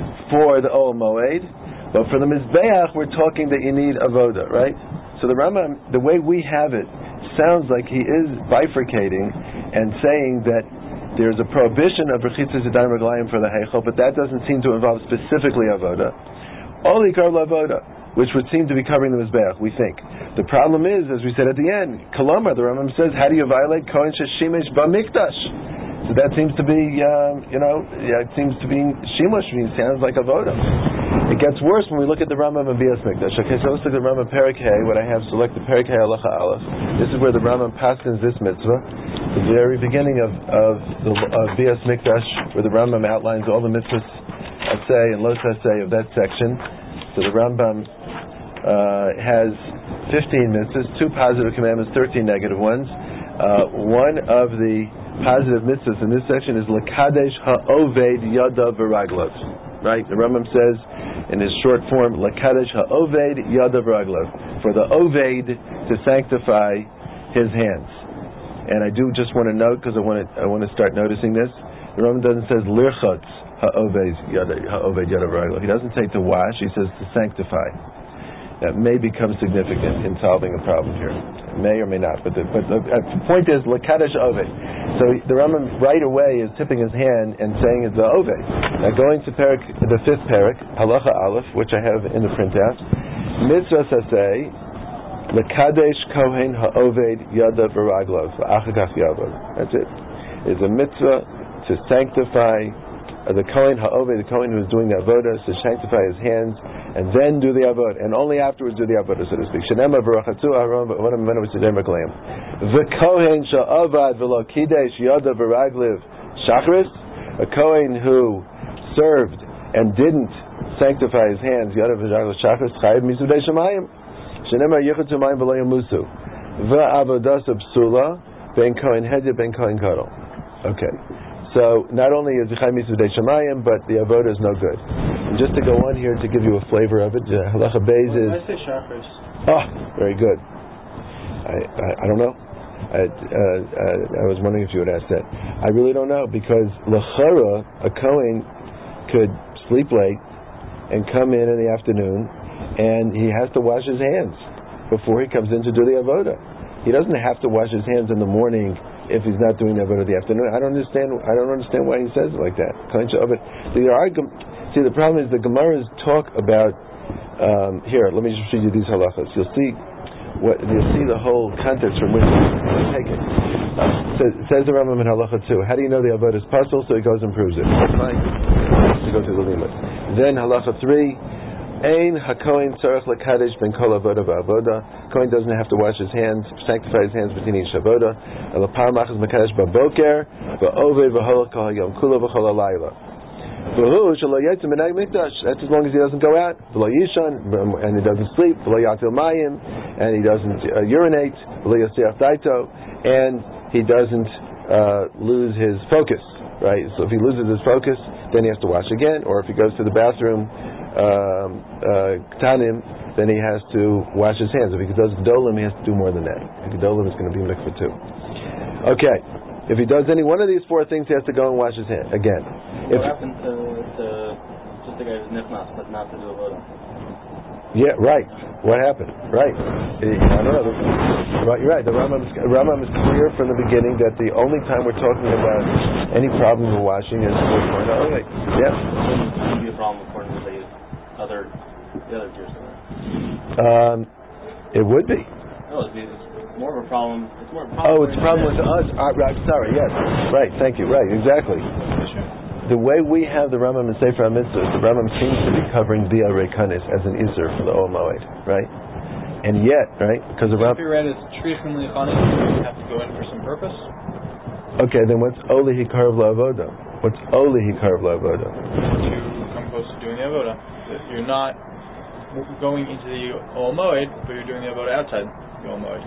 for the Ol Moed, but for the Mizbeach, we're talking that you need avoda, right? So the Rambam, the way we have it, sounds like he is bifurcating and saying that there's a prohibition of rechitzas yadayim reglayim for the heichal, but that doesn't seem to involve specifically avoda. Only karla avoda, which would seem to be covering the mizbeach, we think. The problem is, as we said at the end, Kalomar, the Rambam says, how do you violate kohen sheshimish b'mikdash? So that seems to be, um, you know, yeah, it seems to be shimush, means sounds like avoda. It gets worse when we look at the Rambam and Bias Mikdash. Okay, so let's look at the Rambam Perek Hey. What I have selected Perek Hey Halacha Aleph. This is where the Rambam paskins this mitzvah. The very beginning of of the of Bias Mikdash, where the Rambam outlines all the mitzvahs asay and lo tasay of that section. So the Rambam uh, has fifteen mitzvahs, two positive commandments, thirteen negative ones. Uh, one of the positive mitzvahs in this section is Lakadesh ha'oved yadav v'raglav. Right? The Rambam says in his short form, Lakadesh ha'oved yadav v'raglav, for the oved to sanctify his hands. And I do just want to note, because I want to I want to start noticing this. The Rambam doesn't say lirchotz ha'oved yadav v'raglav. He doesn't say to wash. He says to sanctify. That may become significant in solving a problem here. It may or may not, but the, but the, uh, the point is lakadesh oved. So the Rambam right away is tipping his hand and saying it's the oved. Now going to parak, the fifth parak, halacha aleph, which I have in the printout, mitzvah saseh lakadesh kohen ha'oved yadav v'raglav v'achagach yavod. That's it. It's a mitzvah to sanctify Uh, the Kohen ha'oved, the Kohen who is doing the avodah, to sanctify his hands, and then do the avodah, and only afterwards do the avodah, so to speak. Shenema v'rachatzu aharon v'onam v'menu v'tzidem v'klayim. The Kohen sha'avad v'lo kidesh yada v'ragliv shachris, a Kohen who served and didn't sanctify his hands, yada v'ragliv shachris, chayiv misudei shemayim. Shenema yichatzu mayim v'lo yamusu. V'avodas psula ben Kohen hedya ben Kohen kadol. Okay. So not only is Zechai Mitzvah Dei Shemayim, but the avodah is no good. And just to go on here to give you a flavor of it, Halacha Beis is. I say Shachris. Oh, very good. I I, I don't know. I, uh, uh, I was wondering if you would ask that. I really don't know, because L'chara, a Kohen could sleep late and come in in the afternoon, and he has to wash his hands before he comes in to do the avodah. He doesn't have to wash his hands in the morning if he's not doing that in the afternoon. I don't understand. I don't understand why he says it like that. The argument, See, the problem is the Gemaras talk about. Um, here, let me just read you these halachas. You'll see what you'll see the whole context from which you take it. Uh, says, says the Rambam in halacha two. How do you know the avodah is pasul? So he goes and proves it. Fine. To go through the limit. Then halacha three. Ein hakohen tzarech lekadesh ben kol avoda va'avoda. Kohen doesn't have to wash his hands, sanctify his hands between each avoda. Ela par machas mekadesh ba'boker va'oved v'holach kol hayom kula v'chol halayla. That's as long as he doesn't go out, and he doesn't sleep, and he doesn't uh, urinate, and he doesn't uh, lose his focus. Right? So if he loses his focus, then he has to wash again. Or if he goes to the bathroom, um, uh, tanim, then he has to wash his hands. If he does gedolim, he has to do more than that. Gedolim is going to be mikvah too. Okay. If he does any one of these four things, he has to go and wash his hands again. What if happened to, to just the guy who's nichnas, but not to do avodah? Yeah, right. What happened? Right. I don't know. Right, you're right. The Rambam is, Rambam is clear from the beginning that the only time we're talking about any problem with washing is four point oh. Okay. Yeah. It wouldn't be a problem according to the other the other Jews. Um, it would be. No, it'd be it's more of a problem. It's more of a problem. Oh, it's a problem with us. Uh, right, sorry. Yes. Right. Thank you. Right. Exactly. The way we have the Rambam in Sefer HaMitzvot, the Rambam seems to be covering Bia Reikanis as an Isser for the Ol Moed, right? And yet, right, because the Rambam... If you read as Trichim Lichanis, you have to go in for some purpose. Okay, then what's Oli Hikarav La'avoda? What's Oli Hikarav La'avoda? To come close to doing the Avodah. You're not going into the Ol Moed, but you're doing the Avodah outside the Ol Moed.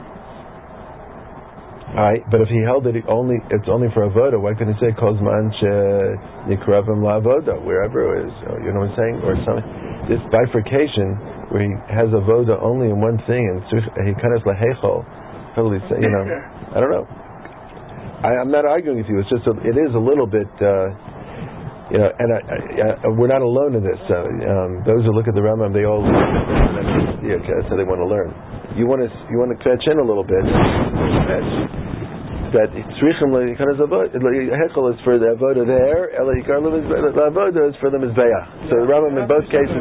Alright, but if he held it only, it's only for avoda. Why couldn't he say kozman shenikravim la'avoda wherever it is? You know what I'm saying? Or something. This bifurcation where he has avoda only in one thing and he kind of lahechol. Probably say, you know, I don't know. I, I'm not arguing with you. It's just a, it is a little bit, uh, you know, and I, I, I, we're not alone in this. Uh, um, those who look at the Rambam, they all yeah, okay, that's how they want to learn. You want to you want to catch in a little bit. Catch that tzrichim leikanas avoda hekel is for the avoda there. Ela hikar avoda is for the mizbeach. So the Rambam in both cases.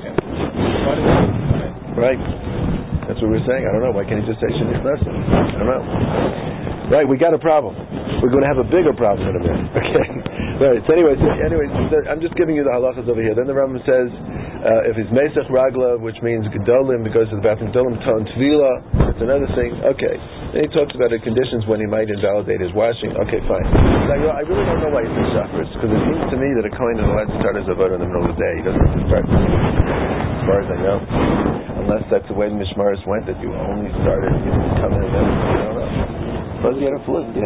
Right. That's what we're saying. I don't know. Why can't he just say shenichnas? I don't know. Right. We got a problem. We're going to have a bigger problem in a minute. Okay. Right. So anyways, anyways, I'm just giving you the halachas over here. Then the Rambam says, uh, if he's mesach raglav, which means gedolim, because of the bathroom, gedolim ton tvila, that's another thing. Okay. Then he talks about the conditions when he might invalidate his washing. Okay, fine. Now, I really don't know why he's in shafris, because it seems to me that a kohen is allowed to start his avodah in the middle of the day. He doesn't have to start, as far as I know, unless that's the way the Mishmaris went, that you only started, you come in and then, I don't know. Suppose he had a flu. Yeah.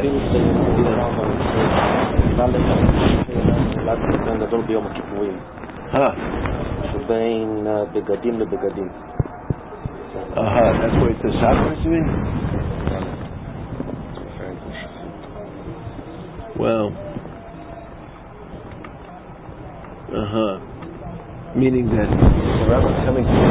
Huh. שבין בגדים לבגדים. Uh-huh. That's what it says shafris, you mean? Well. Uh-huh. Meaning that the Rambam's coming to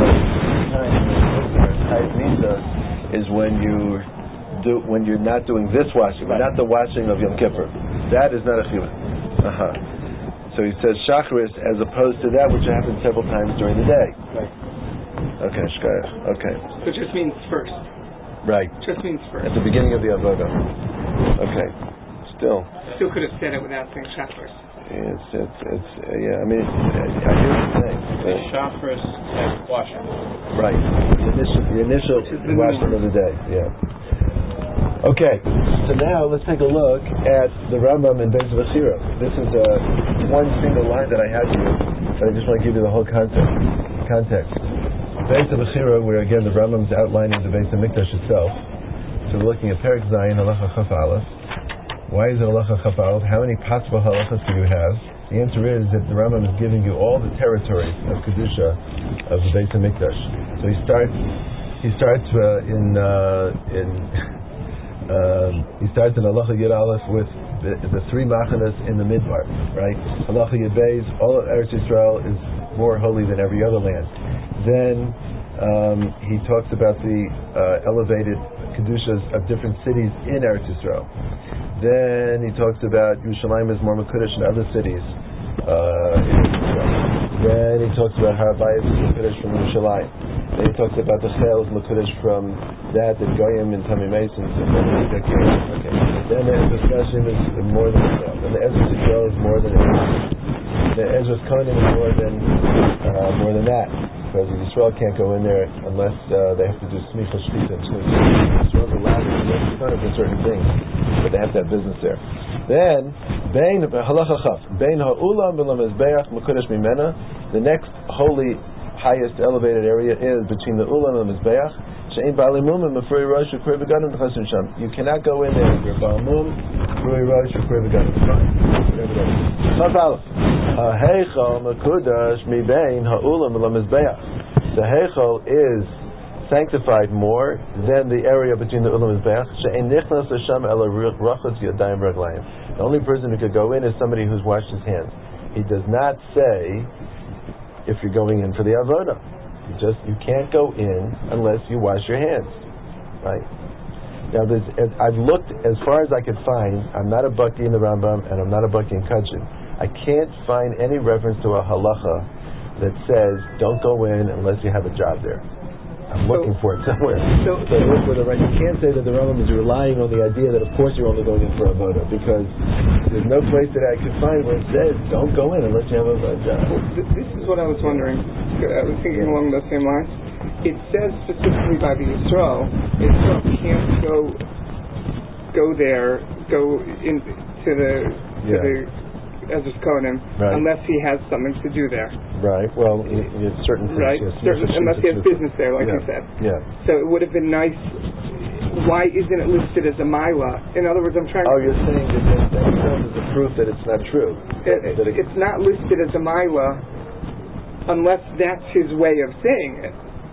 the is when you do when you're not doing this washing, right. Not the washing of Yom Kippur. That is not a chiyuv. Uh-huh. So he says shachris as opposed to that which happens several times during the day. Right. Okay, shkayach. Okay. So it just means first. Right. Just means first. At the beginning of the avodah. Okay. Still. Still could have said it without saying shachris. It's it's it's uh, yeah. I mean, it's, I, I hear what you're saying. The shachris and washing. Right. The initial, the initial washing of the day. Yeah. Okay, so now let's take a look at the Rambam in Beis Vachira. This is uh, one single line that I had here, but I just want to give you the whole context. Context. Beis Vachira, where again the Rambam is outlining the Beis Hamikdash itself. So we're looking at Perek Zayin Halacha Chaf Aleph. Why is it Halacha Chaf Aleph? How many possible halachas do you have? The answer is that the Rambam is giving you all the territories of Kedusha of the Beis Hamikdash. So he starts. He starts uh, in uh, in. Um, he starts in Halacha Yud Aleph with the, the three machanas in the Midbar, right? Halacha Yud Beis, all of Eretz Yisrael is more holy than every other land. Then um, he talks about the uh, elevated kedushas of different cities in Eretz Yisrael. Then he talks about Yerushalayim is more mekudesh than other cities uh, in Israel. he talks about Harabayis Mekudesh from Yerushalayim. Then he talks about the Chel Mekudesh from that, that Goyim and Tamei Masons. And then the okay. Then the discussion is more than Chel. Then the Ezra Yisrael is more than the Ezra's Kohanim is more than uh, more than that. Because Yisrael can't go in there unless uh, they have to do Smicha Shkita. Yisrael's allowed to do Kohanim for certain things, but they have to have business there. Then, Bein Halacha Chaf, Bein Ha'ulam V'Lamezbeach Mekudesh Mimena. The next holy, highest elevated area is between the Ulam and the Mizbeach. She'ein Ba'alei Mum and Mefrei Rosh V'Krei Begadim T'chasim Sham. You cannot go in there if you're Ba'al Mum, Mefrei Rosh V'Krei Begadim. Whatever that is. Chaf Aleph. Ha'Heichal Mekudesh Mibein Ha'ulam V'Lamezbeach. The Heichal is sanctified more than the area between the Ulam and Mizbeach. She'ein Nichnas L'Sham Ela Rachutz Yadayim Raglayim. The only person who could go in is somebody who's washed his hands. He does not say if you're going in for the avodah. You just you can't go in unless you wash your hands, right? Now, there's, I've looked as far as I could find. I'm not a baki in the Rambam, and I'm not a baki in Kachin. I can't find any reference to a halacha that says don't go in unless you have a job there. I'm looking so, for it somewhere. So, so look for the right. You can't say that the Rambam is relying on the idea that of course you're only going in for a avodah, because there's no place that I could find where it says don't go in unless you have a, a job. Well, th- this is what I was wondering. I was thinking yeah. along those same lines. It says specifically by the Yisrael, Yisrael can't go go there, go in to the to yeah. the Ezra's Kohanim right. unless he has something to do there. Right. Well, in, in certain things, right. Yes, certain, unless he has business there, like yeah. you said. Yeah. So it would have been nice. Why isn't it listed as a Mila? In other words, I'm trying. Oh, to... you're saying that that, that itself is a proof that it's not true. It, that it, it's not listed as a Mila unless that's his way of saying it.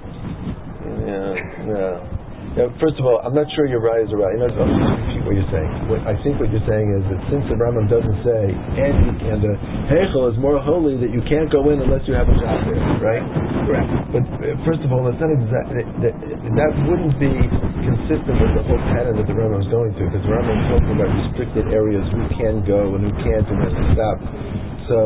Yeah. Yeah. Now, first of all, I'm not sure your right is right. You know, let me just repeat what you're saying. What, I think what you're saying is that since the Rambam doesn't say, and, and the Heichel is more holy, that you can't go in unless you have a job there, right? Correct. But uh, first of all, that's not exactly, that, that wouldn't be consistent with the whole pattern that the Rambam is going through, because the Rambam is talking about restricted areas, who can go and who can't, and has to stop. So,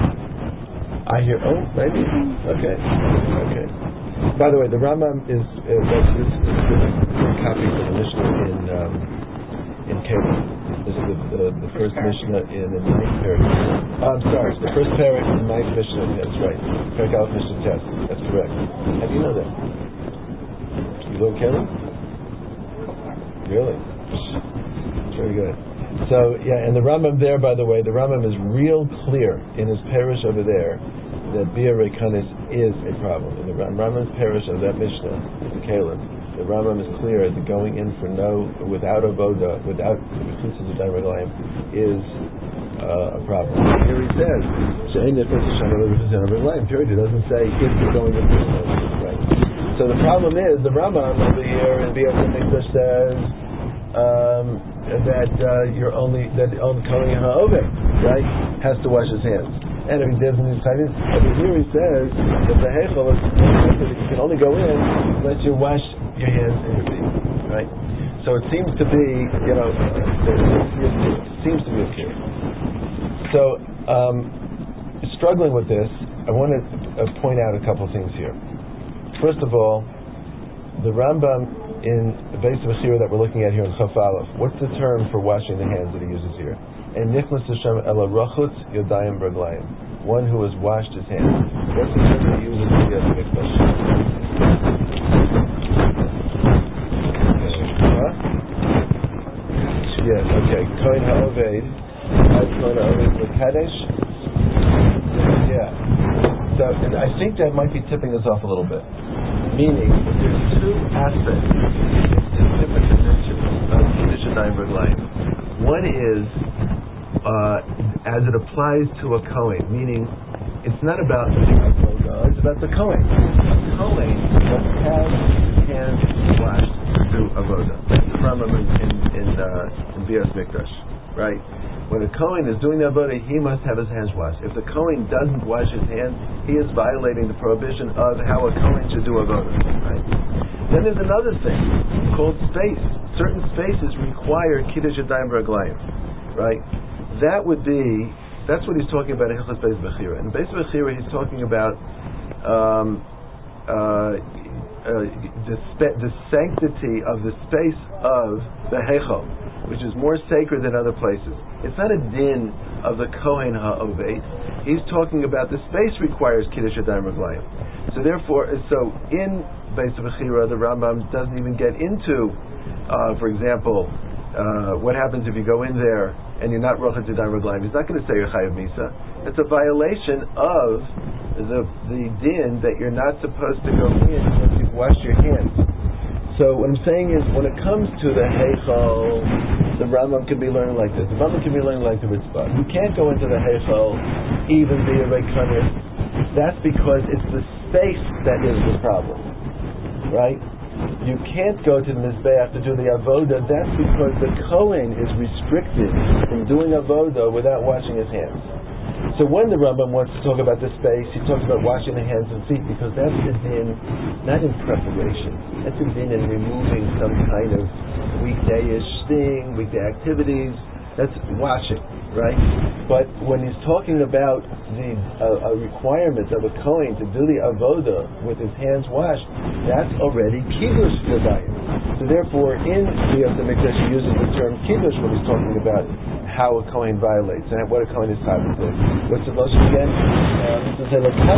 I hear, oh, maybe, okay, okay. By the way, the Rambam is uh, this, this, this is a copy from the Mishnah in um, in Kelim. This is the, the, the first Mishnah in the ninth paragraph. Oh, I'm sorry, the first paragraph in the ninth Mishnah. That's right. Paragraph Mishnah test. That's correct. How do you know that? You know Kelim? Really? Very good. So yeah, and the Rambam there, by the way, the Rambam is real clear in his parish over there that Bia Rekanis is a problem. In the Rambam's parish of that Mishnah, the Kelim, the Rambam is clear that going in for no, without avoda, without Mechutz Yadayim Raglayim, is uh, a problem. Here he says, She'ein Nechutz Yadayim Raglayim, period. It doesn't say if you're going in for no, right? So the problem is, the Rambam over here in Bia Rekanis says um, that uh, you're only, that only Kohen HaOved, right, has to wash his hands. And if he doesn't use Chinese, over here he says that the Heichel is that you can only go in unless you wash your hands and your feet, right? So it seems to be, you know, it seems to be clear. So, um, struggling with this, I want to uh, point out a couple things here. First of all, the Rambam in the base of Bechira that we're looking at here in Chaf Aleph, what's the term for washing the hands that he uses here? And Nichnas Hashem Ela Rachutz Yadayim Raglayim, one who has washed his hands. What's the term that he uses in the other Mikdash? Huh? Yeah, okay. Kohen HaOved. Kohen HaOved L'Kadesh. Yeah. So, and I think that might be tipping us off a little bit. Meaning, there's two aspects, two different dimensions of Kiddush Yadayim Raglayim. One is Uh, as it applies to a Kohen, meaning it's not about the avodah, it's about the Kohen. A Kohen must have his hands washed through avodah. That's the Rambam in in, in, uh, in Bias Mikdash, right? When a Kohen is doing the avodah, he must have his hands washed. If the Kohen doesn't wash his hands, he is violating the prohibition of how a Kohen should do avodah, right? Then there's another thing called space. Certain spaces require Kiddush Yadayim Raglayim, right? That would be that's what he's talking about in Hilchos Beis Bechira. In Beis Bechira, he's talking about um, uh, uh, the, spe- the sanctity of the space of the Heichal, which is more sacred than other places. It's not a din of the Kohen HaOved. He's talking about the space requires Kiddush Yadayim Raglayim. So therefore, so in Beis Bechira, the Rambam doesn't even get into, uh, for example, uh, what happens if you go in there and you're not Rochet Yadayim Raglayim. He's not going to say you're Chayav Misa. It's a violation of the the din that you're not supposed to go in unless you've washed your hands. So what I'm saying is, when it comes to the Heichal, the Rambam can be learning like this. The Rambam can be learning like the Ritzvah. You can't go into the Heichal, even be a Reikanis. That's because it's the space that is the problem, right? You can't go to the Mizbeach to do the Avodah. That's because the Kohen is restricted from doing Avodah without washing his hands. So when the Rambam wants to talk about the space, he talks about washing the hands and feet, because that's a din, not in preparation. That's a din in removing some kind of weekday-ish thing, weekday activities. That's washing, right? But when he's talking about the uh, a requirement of a Kohen to do the avodah with his hands washed, that's already kiddush yadayim. So therefore, in the Yom Mikdash, he uses the term kiddush when he's talking about how a Kohen violates and what a Kohen is talking to. What's the lotion again? Uh,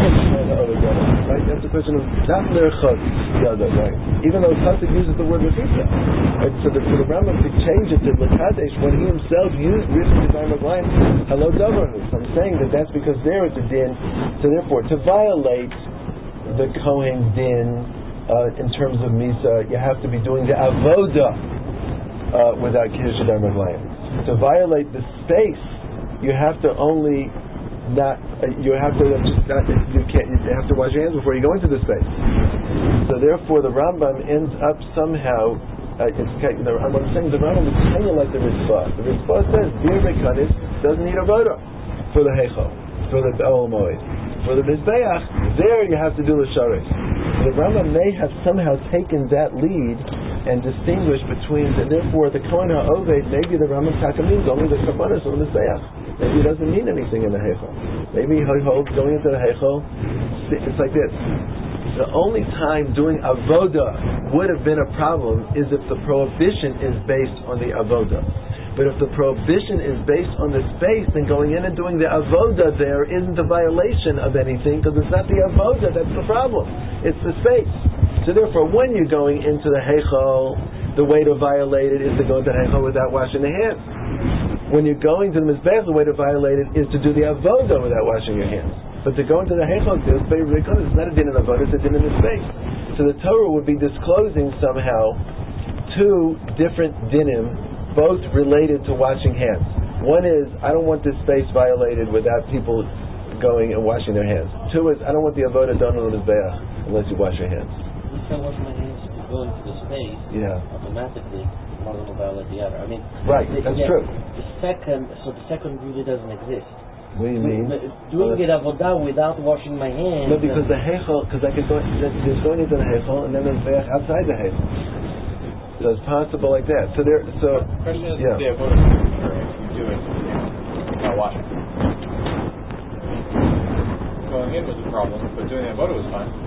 right? That's the question of not l'erchot yada, right? Even though Pasuk uses the word l'chisa, right? So the, for the Rambam to change it to l'kadesh when he himself used using the Dharma line, hello davarnu. So I'm saying that that's because there it's a din. So therefore, to violate the Kohen din uh, in terms of misa, you have to be doing the avodah uh, without kiddush Dharma line. To violate the space, you have to only not. Uh, you have to just not. You can't. You have to wash your hands before you go into the space. So therefore, the Rambam ends up somehow. Uh, it's you know, I'm saying the Rambam is kind of like the Ritzvah. The Ritzvah says Bir Mekanis doesn't need a voda for the Heichal, for the Be'ol Moed. For the Mizbeach, there you have to do the Sharesh. The Rambam may have somehow taken that lead and distinguish between, and therefore the Kohen HaOved, maybe the Rambam Taka means only the Kabbalah or the Mizbeach. Maybe it doesn't mean anything in the Heichal. Maybe he holds going into the Heichal, it's like this. The only time doing Avodah would have been a problem is if the prohibition is based on the Avodah. But if the prohibition is based on the space, then going in and doing the Avodah there isn't a violation of anything, because it's not the Avodah that's the problem. It's the space. So therefore, when you're going into the Heichal, the way to violate it is to go into the Heichal without washing the hands. When you're going to the Mizbeach, the way to violate it is to do the Avodah without washing your hands. But to go into the Heichal, it's not a din in Avodah, it's a din in the space. So the Torah would be disclosing somehow two different dinim, both related to washing hands. One is, I don't want this space violated without people going and washing their hands. Two is, I don't want the avodah done on the mizbeach unless you wash your hands. If I wash my hands to go into the space, yeah. automatically one will violate the other. I mean, right, the, that's yeah, true. The second, so the second really doesn't exist. What do you mean? Doing it avodah without washing my hands. No, because the heichal, because I could go, there's going into the heichal and then there's mizbeach outside the heichal. So it's possible like that. So there. So the question is, yeah. the avodah if you do it without washing. Going in was a problem, but doing the avodah was fine.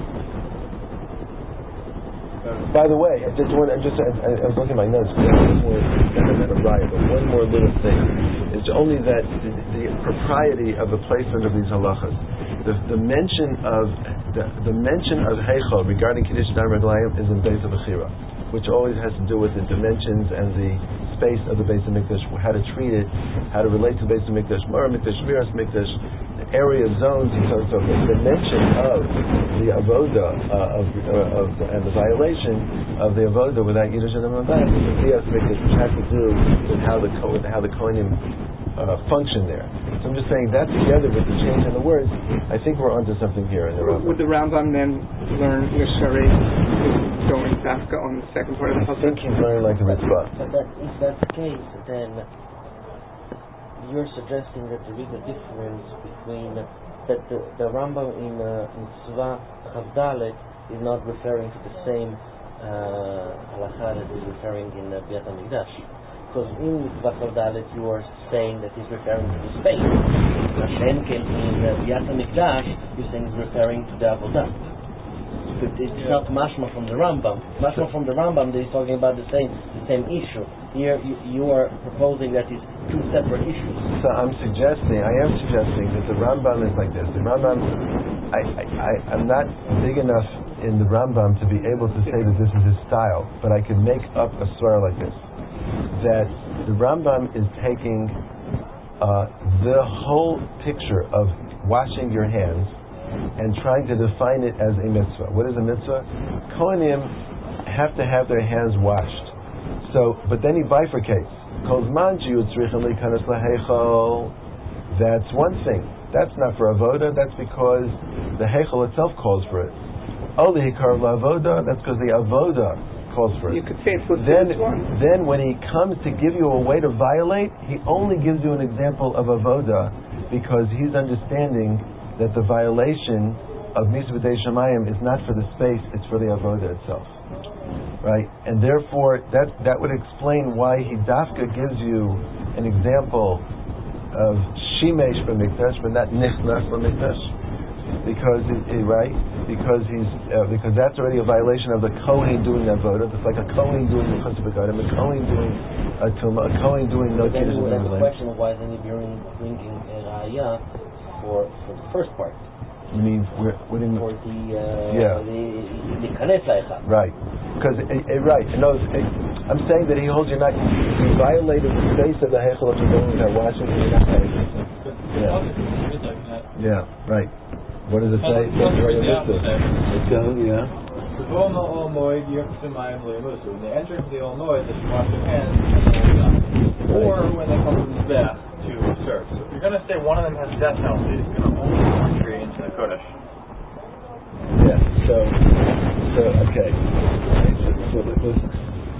So by the way, I just want. I just. I, I was looking at my notes. One more, not a riot, but one more little thing. It's only that the, the propriety of the placement of these halachas, the, the mention of the, the mention of heichal regarding kiddush Dharma Raglayim is in Beis Bechira, which always has to do with the dimensions and the space of the Beis Hamikdash, how to treat it, how to relate to Beis Hamikdash, Mara Mikdash, Miras Mikdash, area zones, and so on and so forth. The mention of the avodah uh, of, uh, of and the violation of the avodah without Yiddush and Ramabah is the Miras Mikdash, which has to do with how the with how the Kohanim uh, function there. So I'm just saying that together with the change in the words, I think we're onto something here in the Rambam. Would the Rambam then learn Yeshari going back on the second part of the I think he's learning like the mitzvah. But that, if that's the case, then you're suggesting that there is a difference between that the, the Rambam in uh, in Tzva Chavdalet is not referring to the same uh, halacha that is referring in uh, Beit HaMikdash. because in Mitzvah Chavdalet you are saying that he's referring to the space. Hashem came in uh, Biyat HaMikdash, you're saying he's referring to the Avodah. But it's yeah. not mashma from the Rambam. Mashma from the Rambam, they're talking about the same the same issue. Here you, you are proposing that it's two separate issues. So I'm suggesting, I am suggesting that the Rambam is like this. The Rambam, I, I, I, I'm not big enough in the Rambam to be able to say that this is his style, but I can make up a swear like this. That the Rambam is taking uh, the whole picture of washing your hands and trying to define it as a mitzvah. What is a mitzvah? Kohanim have to have their hands washed. So, but then he bifurcates. That's one thing. That's not for avoda. That's because the heichal itself calls for it. Only hikar la'avoda. That's because the avoda calls for it. You could say it's what then, then when he comes to give you a way to violate, he only gives you an example of avoda because he's understanding that the violation of Misa B'dei Shamayim is not for the space, it's for the avoda itself. Right? And therefore, that that would explain why he dafka gives you an example of Shimesh from Mikdash, but not Nichnas from Mikdash. Because, it, right? Because he's uh, because that's already a violation of the Kohen doing avoda. It's like a Kohen doing the Chutz B'Gadim, a Kohen doing a Tumah, a Kohen doing no Then Kiddush. Then the question of why then you're bringing a Raya for for the first part. You mean we're, what do you mean? For the uh, yeah. the the Kanesa. Right. Because uh, uh, right. No, uh, I'm saying that he holds you're not you violated the space of the heichal of the building without washing it. You're not paying. Yeah. Yeah. Right. What does it say? Let's go. Yeah. When they enter into the Olmoid, they should wash their hands and or when they come to the Mizbech to serve. So if you're going to say one of them has death penalty, it's going to only entry into the Kodesh. Yeah. So, so okay. So, so listen.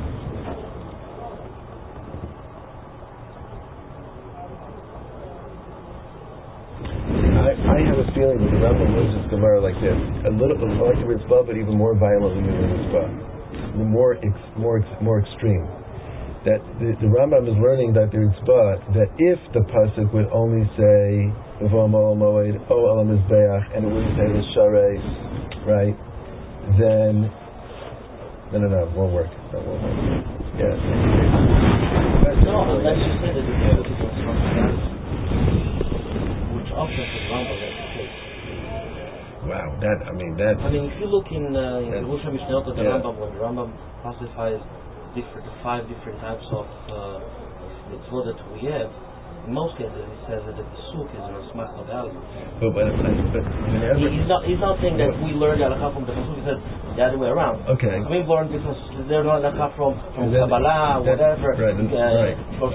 I, I have a feeling that the Rambam knows this Gemara like this: a little like the Ritzvah, but even more violently than the Ritzvah, the more ex, more ex, more extreme. That the, the Rambam is learning that the Ritzvah, that if the pasuk would only say V'Omo Moed O Al Mizbeach and it wouldn't say L'Shareis, right? Then no, no, no, it won't work. That won't work. Yeah. No, unless you say that the pasuk was from that. Often for Rambam, that's the case. Wow, that I mean that. I mean, if you look in uh, in the Rusha Mishnayot of the yeah. Rambam, when the Rambam classifies different the five different types of uh, mitzvot that we have, in most cases he says that the pasuk is an asmachta b'alma. But but but whenever he's not he's not saying that we learn the halakha from the pasuk. He says the other way around. Okay. We've learned because they're not halakha from from Kabbalah, whatever. Right. Uh, right.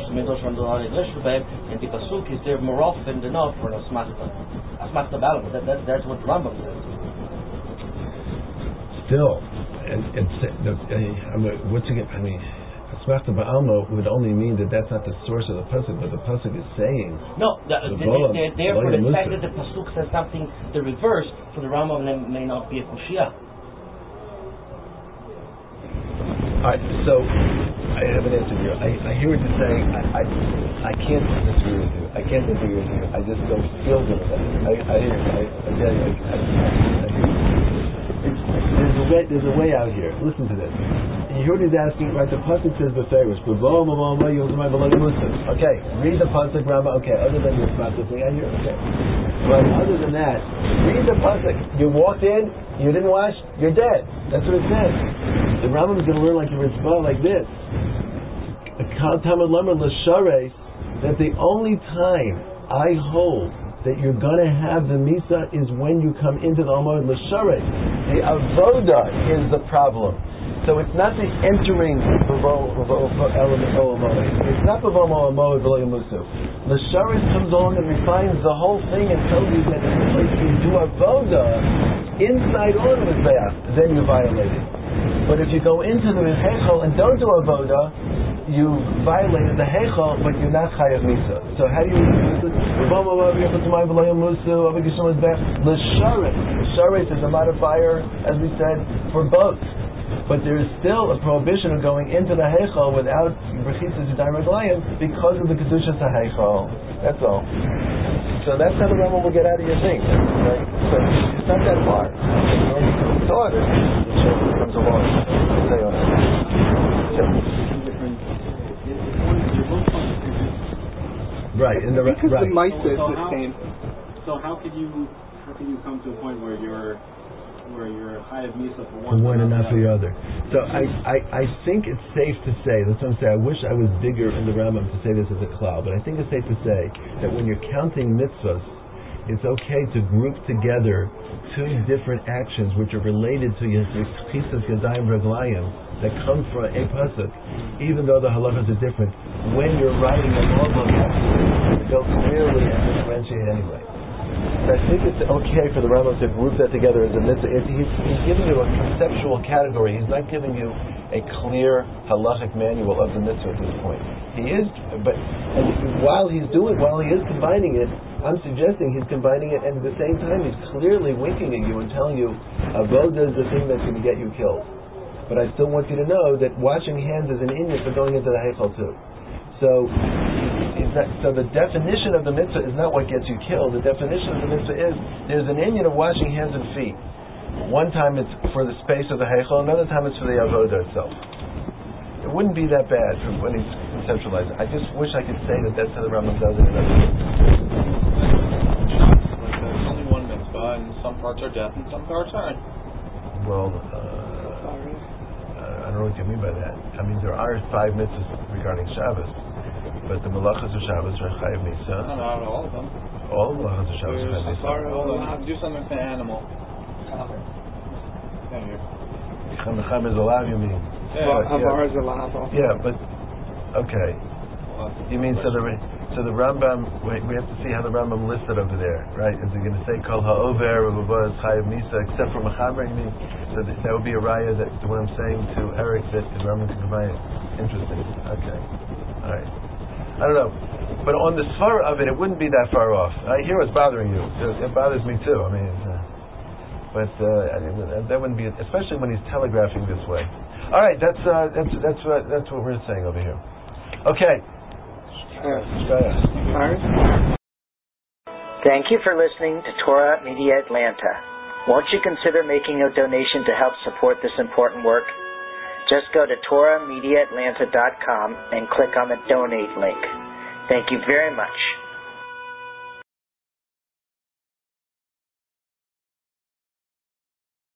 And the pasuk is there more often than not for an asmachta. Asmachta b'alma. That, that that's what Rambam says. Still, and it's I mean, what's again? I mean. Asmachta ba'alma would only mean that that's not the source of the pasuk, but the pasuk is saying. No, the, the, the, therefore the fact that the pasuk says something the reverse for the Rambam may not be a kushia. Alright, so I have an answer here. I, I hear what you're saying. I, I I can't disagree with you. I can't disagree with you. I just don't feel good about it. I, I hear you. I, I tell you. I, I, I hear you. It's, there's a way. There's a way out here. Listen to this. You hear what he's asking, right? The pasuk says beferish. Okay, read the pasuk, Rama. Okay, other than your pasuk thing, I hear. Okay, but other than that, read the pasuk. You walked in, you didn't wash, you're dead. That's what it says. The Rambam is going to learn like the Ritzvah, like this. That the only time I hold that you're going to have the Misa is when you come into the Amor L'Sharei. The Avoda is the problem. So it's not the entering element Olamoid. It's not the Olamoid V'lo Yamusu. L'Sharei comes along and refines the whole thing and tells you that if you do Avoda inside or the Mizbeach, then you violate it. But if you go into the Heichal and don't do Avoda, you violated the Heichal, but you're not Chayav Misa. So how do you the L'Sharetz is a modifier, as we said, for both. But there is still a prohibition of going into the Heichal without Rechitzas Yadayim Reglayim because of the Kedushas HaHeichal. That's all. So that's how the Rambam will get out of your thing. Right? So it's not that far. It's thought it, it comes along. Say on it. Right, in the because right. the mice So, is so the how, same. So how could you how can you come to a point where you're where you're high of misa for For one, one and not for the other? other. So I, I, I think it's safe to say, that's what I'm saying, I wish I was bigger in the Rambam to say this as a cloud, but I think it's safe to say that when you're counting mitzvahs, it's okay to group together two different actions which are related to Yitzchitzas Yadayim Reglayim that come from a pasuk, even though the halachas are different. When you're writing a long book, they'll clearly and differentiate anyway. So I think it's okay for the Rambam to group that together as a mitzvah. He's, he's giving you a conceptual category. He's not giving you a clear halachic manual of the mitzvah at this point. He is, but and while he's doing, while he is combining it, I'm suggesting he's combining it, and at the same time he's clearly winking at you and telling you, avodah is the thing that's going to get you killed. But I still want you to know that washing hands is an inyan for going into the heichal too. So, is that, so the definition of the mitzvah is not what gets you killed. The definition of the mitzvah is there's an inyan of washing hands and feet. One time it's for the space of the heichal, another time it's for the avodah itself. It wouldn't be that bad when he's conceptualized. I just wish I could say that that's how the Rambam does it. There's only one mitzvah, and some parts are death and some parts aren't. Well, uh, uh, I don't know what you mean by that. I mean, there are five mitzvahs regarding Shabbos, but the malachas of Shabbos are chayav misa. No, not all of them. All the malachas of Shabbos are chayav misa. Hold on, do something for an animal. Chanacham is allowed, you mean? Yeah, Avar is allowed. Yeah, but okay. You mean so the so the Rambam? We, we have to see how the Rambam listed over there, right? Is he going to say kol ha'over Rabba is chayav misa except for mechaber? You mean so that, that would be a raya that to what I'm saying to Eric that the Rambam can combine. Interesting. Okay. All right. I don't know, but on the svara of it, it wouldn't be that far off. I hear what's bothering you. It, it bothers me too. I mean, uh, but uh, I mean, that wouldn't be, especially when he's telegraphing this way. All right, that's uh, that's that's what that's what we're saying over here. Okay. Thank you for listening to Torah Media Atlanta. Won't you consider making a donation to help support this important work? Just go to Torah Media Atlanta dot com and click on the donate link. Thank you very much.